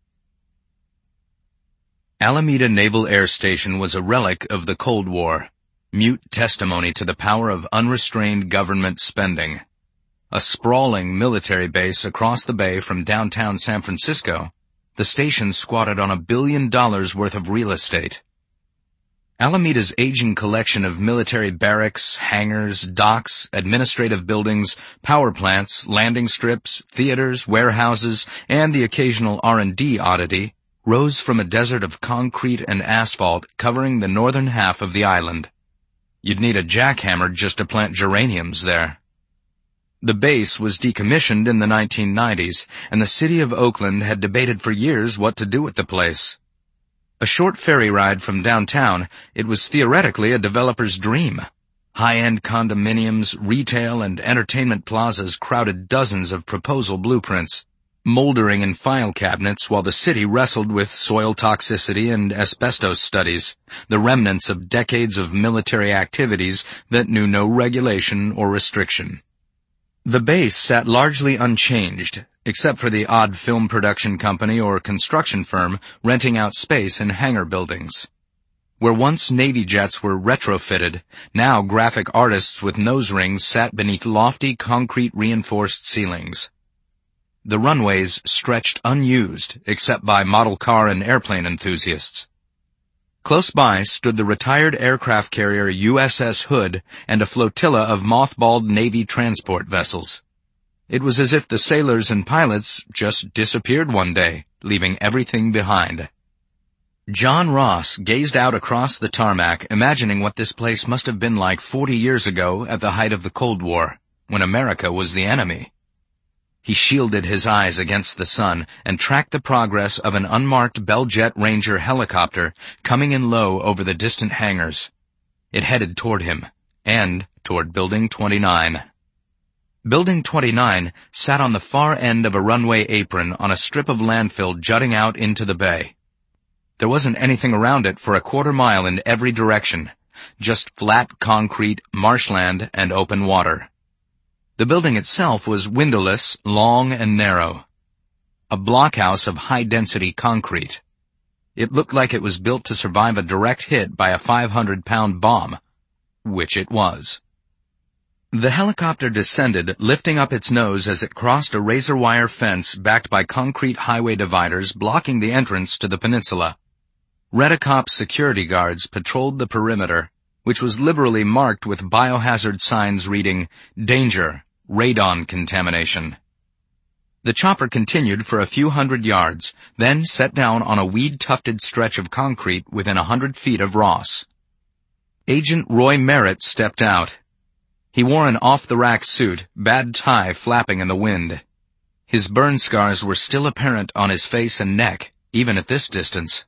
Alameda Naval Air Station was a relic of the Cold War, mute testimony to the power of unrestrained government spending. A sprawling military base across the bay from downtown San Francisco, the station squatted on a billion dollars worth of real estate. Alameda's aging collection of military barracks, hangars, docks, administrative buildings, power plants, landing strips, theaters, warehouses, and the occasional R and D oddity rose from a desert of concrete and asphalt covering the northern half of the island. You'd need a jackhammer just to plant geraniums there. The base was decommissioned in the nineteen nineties, and the city of Oakland had debated for years what to do with the place. A short ferry ride from downtown, it was theoretically a developer's dream. High-end condominiums, retail, and entertainment plazas crowded dozens of proposal blueprints, moldering in file cabinets while the city wrestled with soil toxicity and asbestos studies, the remnants of decades of military activities that knew no regulation or restriction. The base sat largely unchanged, except for the odd film production company or construction firm renting out space in hangar buildings. Where once Navy jets were retrofitted, now graphic artists with nose rings sat beneath lofty concrete-reinforced ceilings. The runways stretched unused, except by model car and airplane enthusiasts. Close by stood the retired aircraft carrier U S S Hood and a flotilla of mothballed Navy transport vessels. It was as if the sailors and pilots just disappeared one day, leaving everything behind. John Ross gazed out across the tarmac, imagining what this place must have been like forty years ago at the height of the Cold War, when America was the enemy. He shielded his eyes against the sun and tracked the progress of an unmarked Bell Jet Ranger helicopter coming in low over the distant hangars. It headed toward him, and toward Building twenty-nine. Building twenty-nine sat on the far end of a runway apron on a strip of landfill jutting out into the bay. There wasn't anything around it for a quarter mile in every direction, just flat concrete, marshland, and open water. The building itself was windowless, long and narrow. A blockhouse of high-density concrete. It looked like it was built to survive a direct hit by a five hundred pound bomb, which it was. The helicopter descended, lifting up its nose as it crossed a razor-wire fence backed by concrete highway dividers blocking the entrance to the peninsula. Redicop security guards patrolled the perimeter, which was liberally marked with biohazard signs reading, "Danger, radon contamination." The chopper continued for a few hundred yards, then set down on a weed-tufted stretch of concrete within a hundred feet of Ross. Agent Roy Merritt stepped out. He wore an off-the-rack suit, bad tie flapping in the wind. His burn scars were still apparent on his face and neck, even at this distance.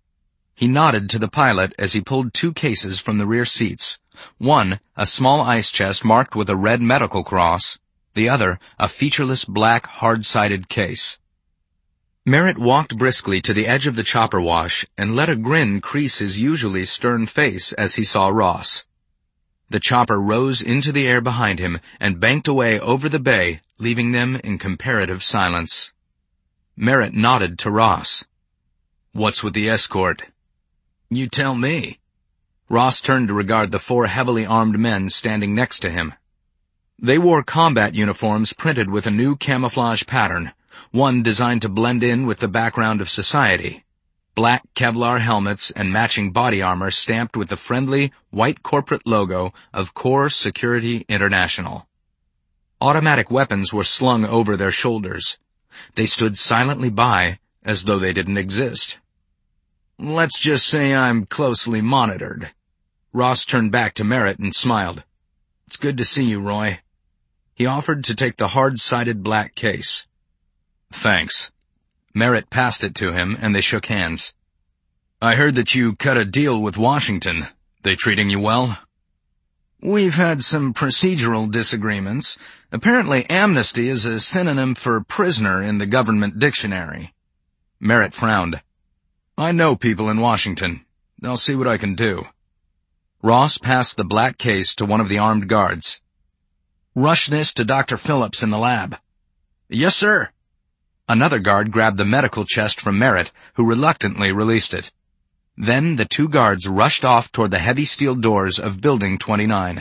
He nodded to the pilot as he pulled two cases from the rear seats. One, a small ice chest marked with a red medical cross. The other, a featureless black, hard-sided case. Merritt walked briskly to the edge of the chopper wash and let a grin crease his usually stern face as he saw Ross. The chopper rose into the air behind him and banked away over the bay, leaving them in comparative silence. Merritt nodded to Ross. "What's with the escort?" "You tell me." Ross turned to regard the four heavily armed men standing next to him. They wore combat uniforms printed with a new camouflage pattern, one designed to blend in with the background of society. Black Kevlar helmets and matching body armor stamped with the friendly, white corporate logo of Core Security International. Automatic weapons were slung over their shoulders. They stood silently by, as though they didn't exist. "Let's just say I'm closely monitored." Ross turned back to Merritt and smiled. "It's good to see you, Roy." He offered to take the hard-sided black case. "Thanks." Merritt passed it to him, and they shook hands. "I heard that you cut a deal with Washington. They treating you well?" "We've had some procedural disagreements. Apparently amnesty is a synonym for prisoner in the government dictionary." Merritt frowned. "I know people in Washington. I'll see what I can do." Ross passed the black case to one of the armed guards. "Rush this to Doctor Phillips in the lab." "Yes, sir." Another guard grabbed the medical chest from Merritt, who reluctantly released it. Then the two guards rushed off toward the heavy steel doors of Building twenty-nine.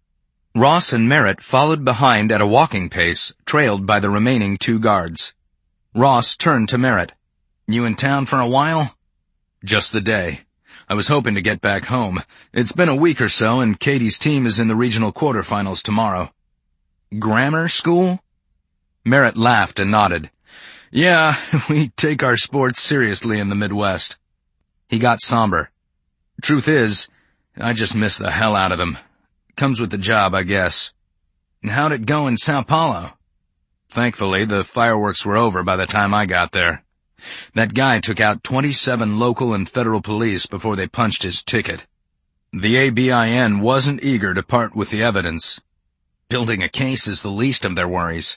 Ross and Merritt followed behind at a walking pace, trailed by the remaining two guards. Ross turned to Merritt. "You in town for a while?" "Just the day. I was hoping to get back home. It's been a week or so, and Katie's team is in the regional quarterfinals tomorrow." "Grammar school?" Merritt laughed and nodded. "Yeah, we take our sports seriously in the Midwest." He got somber. "Truth is, I just miss the hell out of them. Comes with the job, I guess." "How'd it go in Sao Paulo?" "Thankfully, the fireworks were over by the time I got there. That guy took out twenty-seven local and federal police before they punched his ticket. The A B I N wasn't eager to part with the evidence. Building a case is the least of their worries.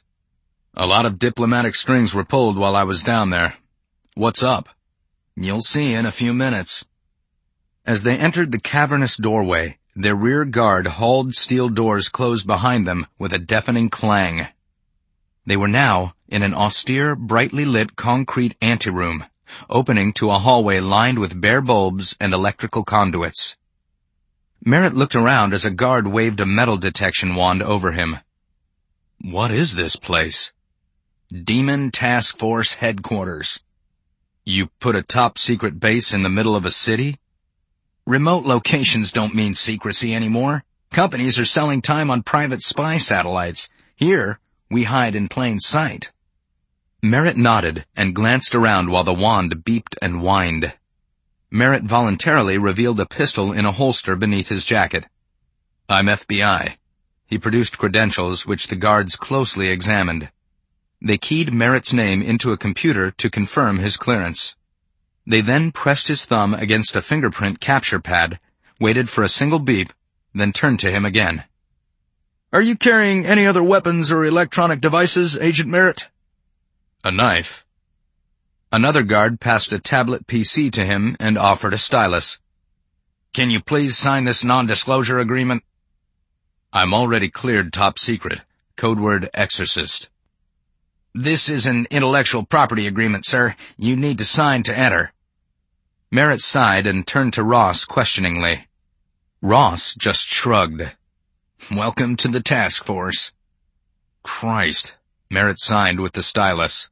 A lot of diplomatic strings were pulled while I was down there. What's up?" "You'll see in a few minutes." As they entered the cavernous doorway, their rear guard hauled steel doors closed behind them with a deafening clang. They were now in an austere, brightly lit concrete anteroom, opening to a hallway lined with bare bulbs and electrical conduits. Merritt looked around as a guard waved a metal detection wand over him. "What is this place?" "Demon Task Force Headquarters." "You put a top-secret base in the middle of a city?" "Remote locations don't mean secrecy anymore. Companies are selling time on private spy satellites. Here, we hide in plain sight." Merritt nodded and glanced around while the wand beeped and whined. Merritt voluntarily revealed a pistol in a holster beneath his jacket. "I'm F B I." He produced credentials which the guards closely examined. They keyed Merritt's name into a computer to confirm his clearance. They then pressed his thumb against a fingerprint capture pad, waited for a single beep, then turned to him again. Are you carrying any other weapons or electronic devices, Agent Merritt? A knife. Another guard passed a tablet P C to him and offered a stylus. Can you please sign this non-disclosure agreement? I'm already cleared top secret. Code word exorcist. This is an intellectual property agreement, sir. You need to sign to enter. Merritt sighed and turned to Ross questioningly. Ross just shrugged. Welcome to the task force. Christ, Merritt signed with the stylus.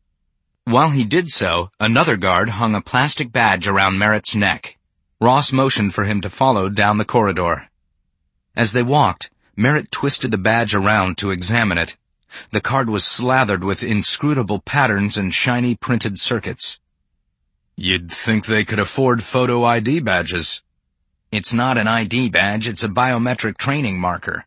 While he did so, another guard hung a plastic badge around Merritt's neck. Ross motioned for him to follow down the corridor. As they walked, Merritt twisted the badge around to examine it. The card was slathered with inscrutable patterns and shiny printed circuits. You'd think they could afford photo I D badges. It's not an I D badge, it's a biometric training marker.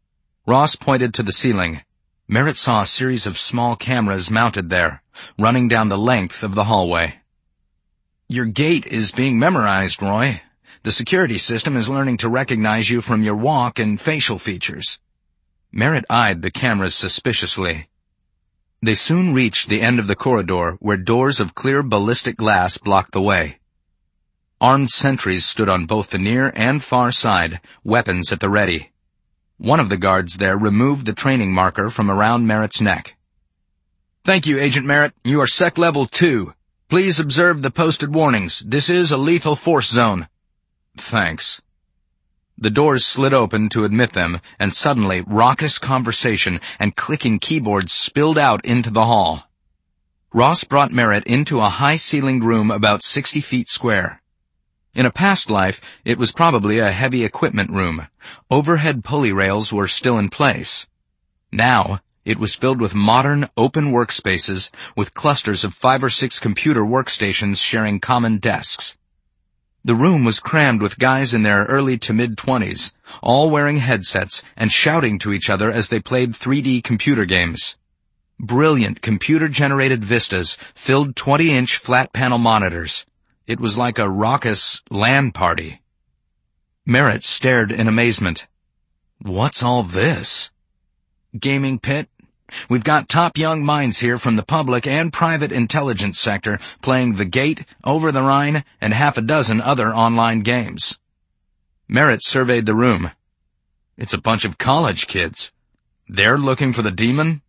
Ross pointed to the ceiling. Merritt saw a series of small cameras mounted there, running down the length of the hallway. Your gait is being memorized, Roy. The security system is learning to recognize you from your walk and facial features. Merritt eyed the cameras suspiciously. They soon reached the end of the corridor where doors of clear ballistic glass blocked the way. Armed sentries stood on both the near and far side, weapons at the ready. One of the guards there removed the training marker from around Merritt's neck. Thank you, Agent Merritt. You are Sec Level two. Please observe the posted warnings. This is a lethal force zone. Thanks. The doors slid open to admit them, and suddenly raucous conversation and clicking keyboards spilled out into the hall. Ross brought Merritt into a high-ceilinged room about sixty feet square. In a past life, it was probably a heavy equipment room. Overhead pulley rails were still in place. Now, it was filled with modern, open workspaces with clusters of five or six computer workstations sharing common desks. The room was crammed with guys in their early to mid-twenties, all wearing headsets and shouting to each other as they played three D computer games. Brilliant computer-generated vistas filled twenty-inch flat-panel monitors. It was like a raucous LAN party. Merritt stared in amazement. What's all this? Gaming pit? We've got top young minds here from the public and private intelligence sector playing The Gate, Over the Rhine, and half a dozen other online games. Merritt surveyed the room. It's a bunch of college kids. They're looking for the demon?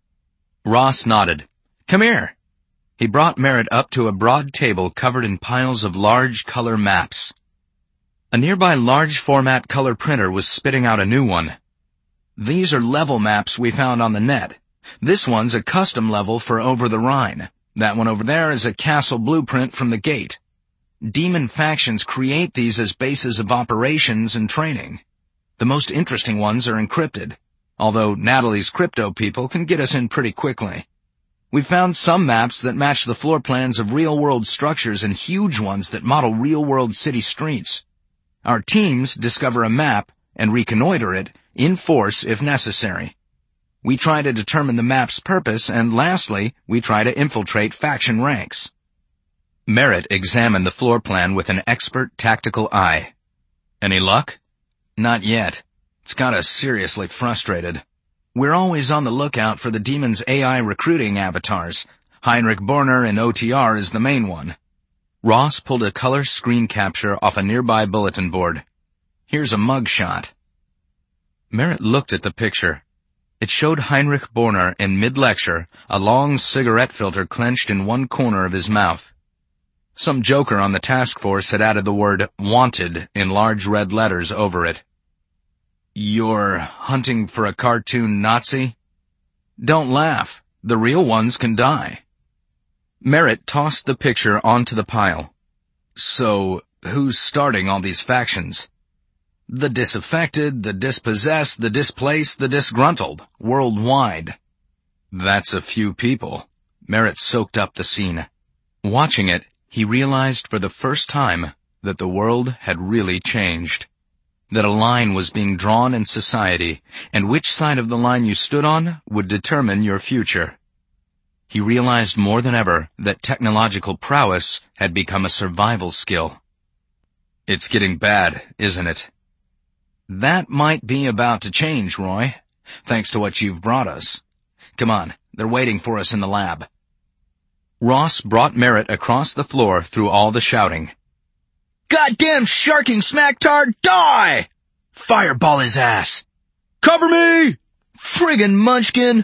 Ross nodded. Come here. He brought Merritt up to a broad table covered in piles of large color maps. A nearby large format color printer was spitting out a new one. These are level maps we found on the net. This one's a custom level for Over the Rhine. That one over there is a castle blueprint from The Gate. Demon factions create these as bases of operations and training. The most interesting ones are encrypted, although Natalie's crypto people can get us in pretty quickly. We found some maps that match the floor plans of real-world structures and huge ones that model real-world city streets. Our teams discover a map and reconnoiter it in force if necessary. We try to determine the map's purpose, and lastly, we try to infiltrate faction ranks. Merritt examined the floor plan with an expert tactical eye. Any luck? Not yet. It's got us seriously frustrated. We're always on the lookout for the demon's A I recruiting avatars. Heinrich Borner in O T R is the main one. Ross pulled a color screen capture off a nearby bulletin board. Here's a mugshot. Merritt looked at the picture. It showed Heinrich Borner in mid-lecture, a long cigarette filter clenched in one corner of his mouth. Some joker on the task force had added the word wanted in large red letters over it. You're hunting for a cartoon Nazi? Don't laugh. The real ones can die. Merritt tossed the picture onto the pile. So, who's starting all these factions? The disaffected, the dispossessed, the displaced, the disgruntled, worldwide. That's a few people. Merritt soaked up the scene. Watching it, he realized for the first time that the world had really changed. That a line was being drawn in society, and which side of the line you stood on would determine your future. He realized more than ever that technological prowess had become a survival skill. It's getting bad, isn't it? That might be about to change, Roy, thanks to what you've brought us. Come on, they're waiting for us in the lab. Ross brought Merritt across the floor through all the shouting. Goddamn sharking smacktard, die! Fireball his ass! Cover me! Friggin' munchkin!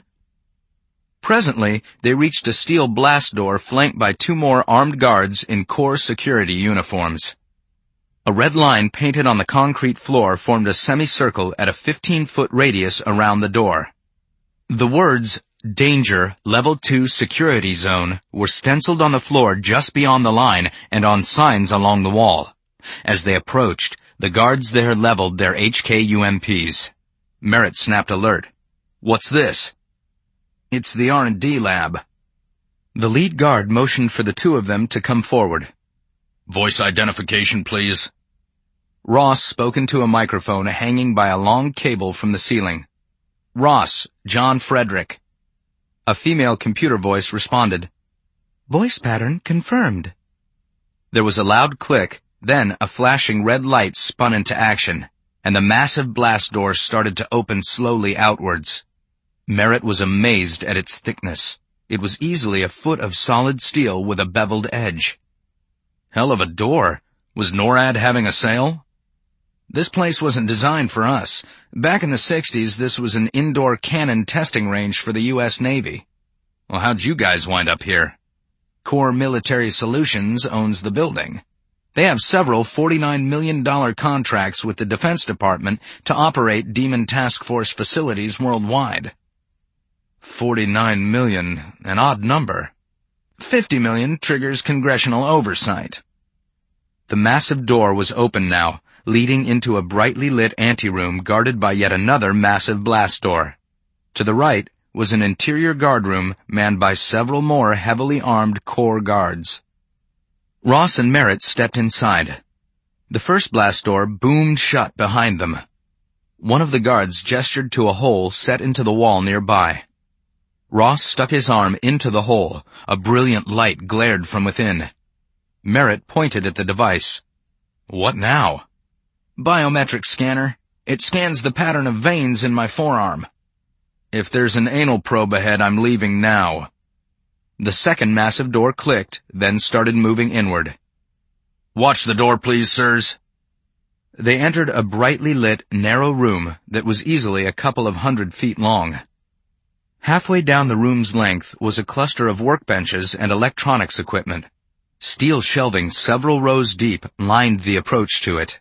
Presently, they reached a steel blast door flanked by two more armed guards in core security uniforms. A red line painted on the concrete floor formed a semicircle at a fifteen-foot radius around the door. The words, Danger, Level two Security Zone, were stenciled on the floor just beyond the line and on signs along the wall. As they approached, the guards there leveled their H K U M Ps. Merritt snapped alert. What's this? It's the R and D lab. The lead guard motioned for the two of them to come forward. Voice identification, please. Ross spoke into a microphone hanging by a long cable from the ceiling. Ross, John Frederick. A female computer voice responded. Voice pattern confirmed. There was a loud click, then a flashing red light spun into action, and the massive blast door started to open slowly outwards. Merritt was amazed at its thickness. It was easily a foot of solid steel with a beveled edge. Hell of a door. Was NORAD having a sale? This place wasn't designed for us. Back in the sixties, this was an indoor cannon testing range for the U S Navy. Well, how'd you guys wind up here? Core Military Solutions owns the building. They have several forty-nine million dollars contracts with the Defense Department to operate Demon Task Force facilities worldwide. forty-nine million, an odd number. fifty million triggers congressional oversight. The massive door was open now, leading into a brightly lit anteroom guarded by yet another massive blast door. To the right was an interior guardroom manned by several more heavily armed Corps guards. Ross and Merritt stepped inside. The first blast door boomed shut behind them. One of the guards gestured to a hole set into the wall nearby. Ross stuck his arm into the hole. A brilliant light glared from within. Merritt pointed at the device. What now? Biometric scanner. It scans the pattern of veins in my forearm. If there's an anal probe ahead, I'm leaving now. The second massive door clicked, then started moving inward. Watch the door, please, sirs. They entered a brightly lit, narrow room that was easily a couple of hundred feet long. Halfway down the room's length was a cluster of workbenches and electronics equipment. Steel shelving several rows deep lined the approach to it.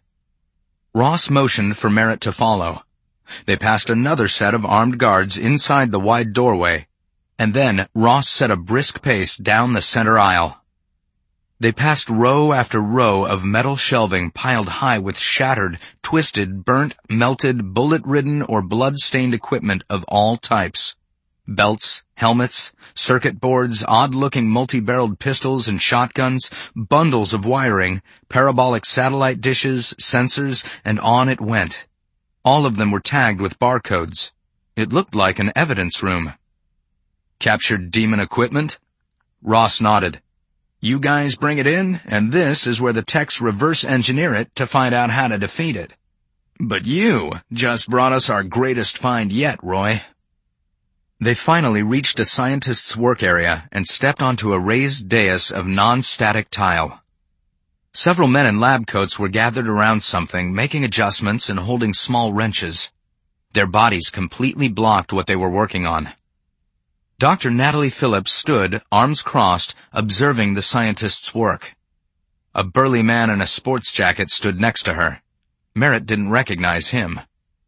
Ross motioned for Merritt to follow. They passed another set of armed guards inside the wide doorway, and then Ross set a brisk pace down the center aisle. They passed row after row of metal shelving piled high with shattered, twisted, burnt, melted, bullet-ridden, or blood-stained equipment of all types. Belts, helmets, circuit boards, odd-looking multi-barreled pistols and shotguns, bundles of wiring, parabolic satellite dishes, sensors, and on it went. All of them were tagged with barcodes. It looked like an evidence room. Captured demon equipment? Ross nodded. You guys bring it in, and this is where the techs reverse engineer it to find out how to defeat it. But you just brought us our greatest find yet, Roy. They finally reached a scientist's work area and stepped onto a raised dais of non-static tile. Several men in lab coats were gathered around something, making adjustments and holding small wrenches. Their bodies completely blocked what they were working on. Doctor Natalie Phillips stood, arms crossed, observing the scientist's work. A burly man in a sports jacket stood next to her. Merritt didn't recognize him.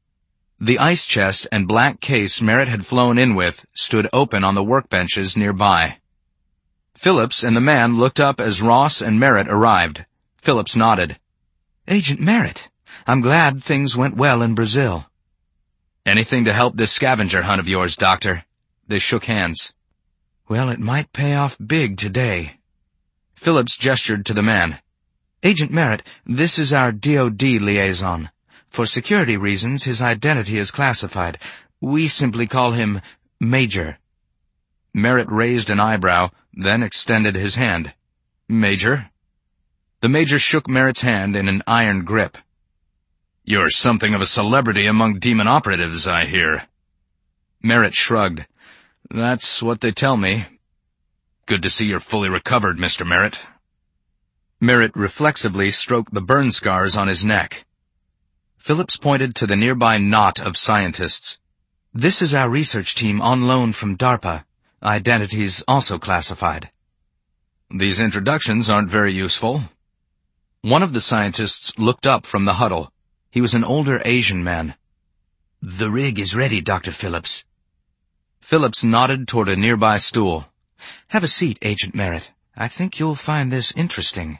The ice chest and black case Merritt had flown in with stood open on the workbenches nearby. Phillips and the man looked up as Ross and Merritt arrived. Phillips nodded. Agent Merritt, I'm glad things went well in Brazil. Anything to help this scavenger hunt of yours, Doctor? They shook hands. Well, it might pay off big today. Phillips gestured to the man. Agent Merritt, this is our D O D liaison. For security reasons, his identity is classified. We simply call him Major. Merritt raised an eyebrow, then extended his hand. Major? The Major shook Merritt's hand in an iron grip. You're something of a celebrity among demon operatives, I hear. Merritt shrugged. That's what they tell me. Good to see you're fully recovered, Mister Merritt. Merritt reflexively stroked the burn scars on his neck. Phillips pointed to the nearby knot of scientists. This is our research team on loan from DARPA. Identities also classified. These introductions aren't very useful. One of the scientists looked up from the huddle. He was an older Asian man. The rig is ready, Doctor Phillips. Phillips nodded toward a nearby stool. Have a seat, Agent Merritt. I think you'll find this interesting.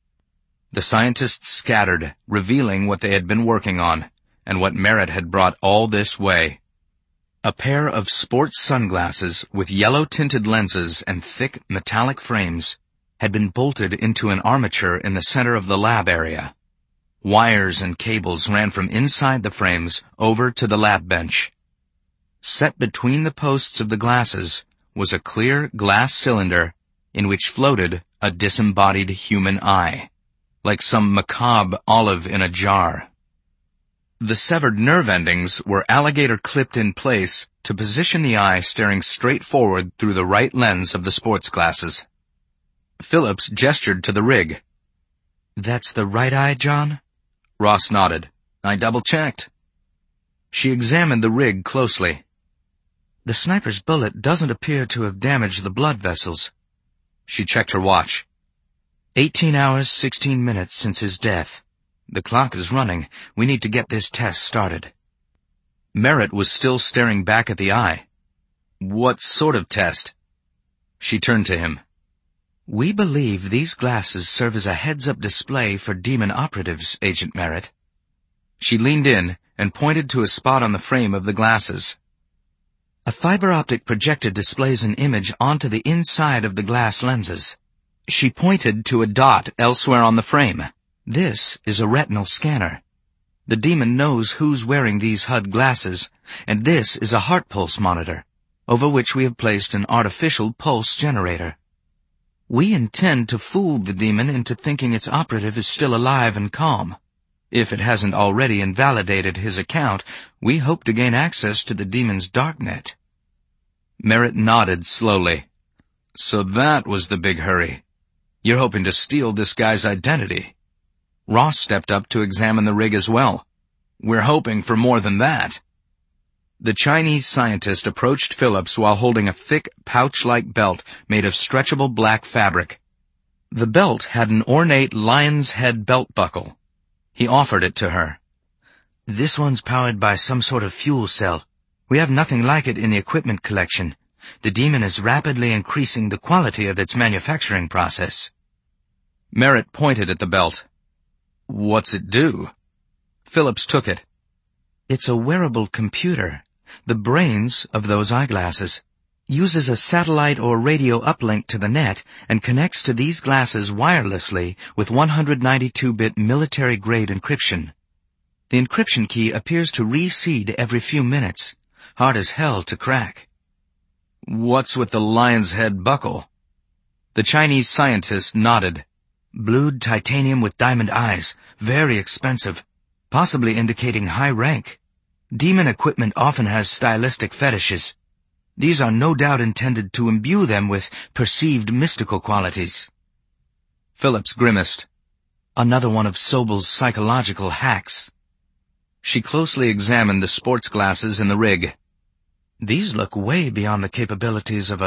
The scientists scattered, revealing what they had been working on, and what Merritt had brought all this way. A pair of sports sunglasses with yellow-tinted lenses and thick metallic frames had been bolted into an armature in the center of the lab area. Wires and cables ran from inside the frames over to the lab bench. Set between the posts of the glasses was a clear glass cylinder in which floated a disembodied human eye, like some macabre olive in a jar. The severed nerve endings were alligator clipped in place to position the eye staring straight forward through the right lens of the sports glasses. Phillips gestured to the rig. That's the right eye, John? Ross nodded. I double-checked. She examined the rig closely. The sniper's bullet doesn't appear to have damaged the blood vessels. She checked her watch. Eighteen hours, sixteen minutes since his death. The clock is running. We need to get this test started. Merritt was still staring back at the eye. What sort of test? She turned to him. We believe these glasses serve as a heads-up display for demon operatives, Agent Merritt. She leaned in and pointed to a spot on the frame of the glasses. A fiber optic projector displays an image onto the inside of the glass lenses. She pointed to a dot elsewhere on the frame. This is a retinal scanner. The demon knows who's wearing these H U D glasses, and this is a heart pulse monitor, over which we have placed an artificial pulse generator. We intend to fool the demon into thinking its operative is still alive and calm. If it hasn't already invalidated his account, we hope to gain access to the demon's darknet. Merritt nodded slowly. So that was the big hurry. You're hoping to steal this guy's identity. Ross stepped up to examine the rig as well. We're hoping for more than that. The Chinese scientist approached Phillips while holding a thick, pouch-like belt made of stretchable black fabric. The belt had an ornate lion's head belt buckle. He offered it to her. This one's powered by some sort of fuel cell. We have nothing like it in the equipment collection. The demon is rapidly increasing the quality of its manufacturing process. Merritt pointed at the belt. What's it do? Phillips took it. It's a wearable computer. The brains of those eyeglasses. Uses a satellite or radio uplink to the net and connects to these glasses wirelessly with one hundred ninety-two bit military-grade encryption. The encryption key appears to reseed every few minutes. Hard as hell to crack. What's with the lion's head buckle? The Chinese scientist nodded. Blued titanium with diamond eyes. Very expensive. Possibly indicating high rank. Demon equipment often has stylistic fetishes. These are no doubt intended to imbue them with perceived mystical qualities. Phillips grimaced. Another one of Sobel's psychological hacks. She closely examined the sports glasses in the rig. These look way beyond the capabilities of a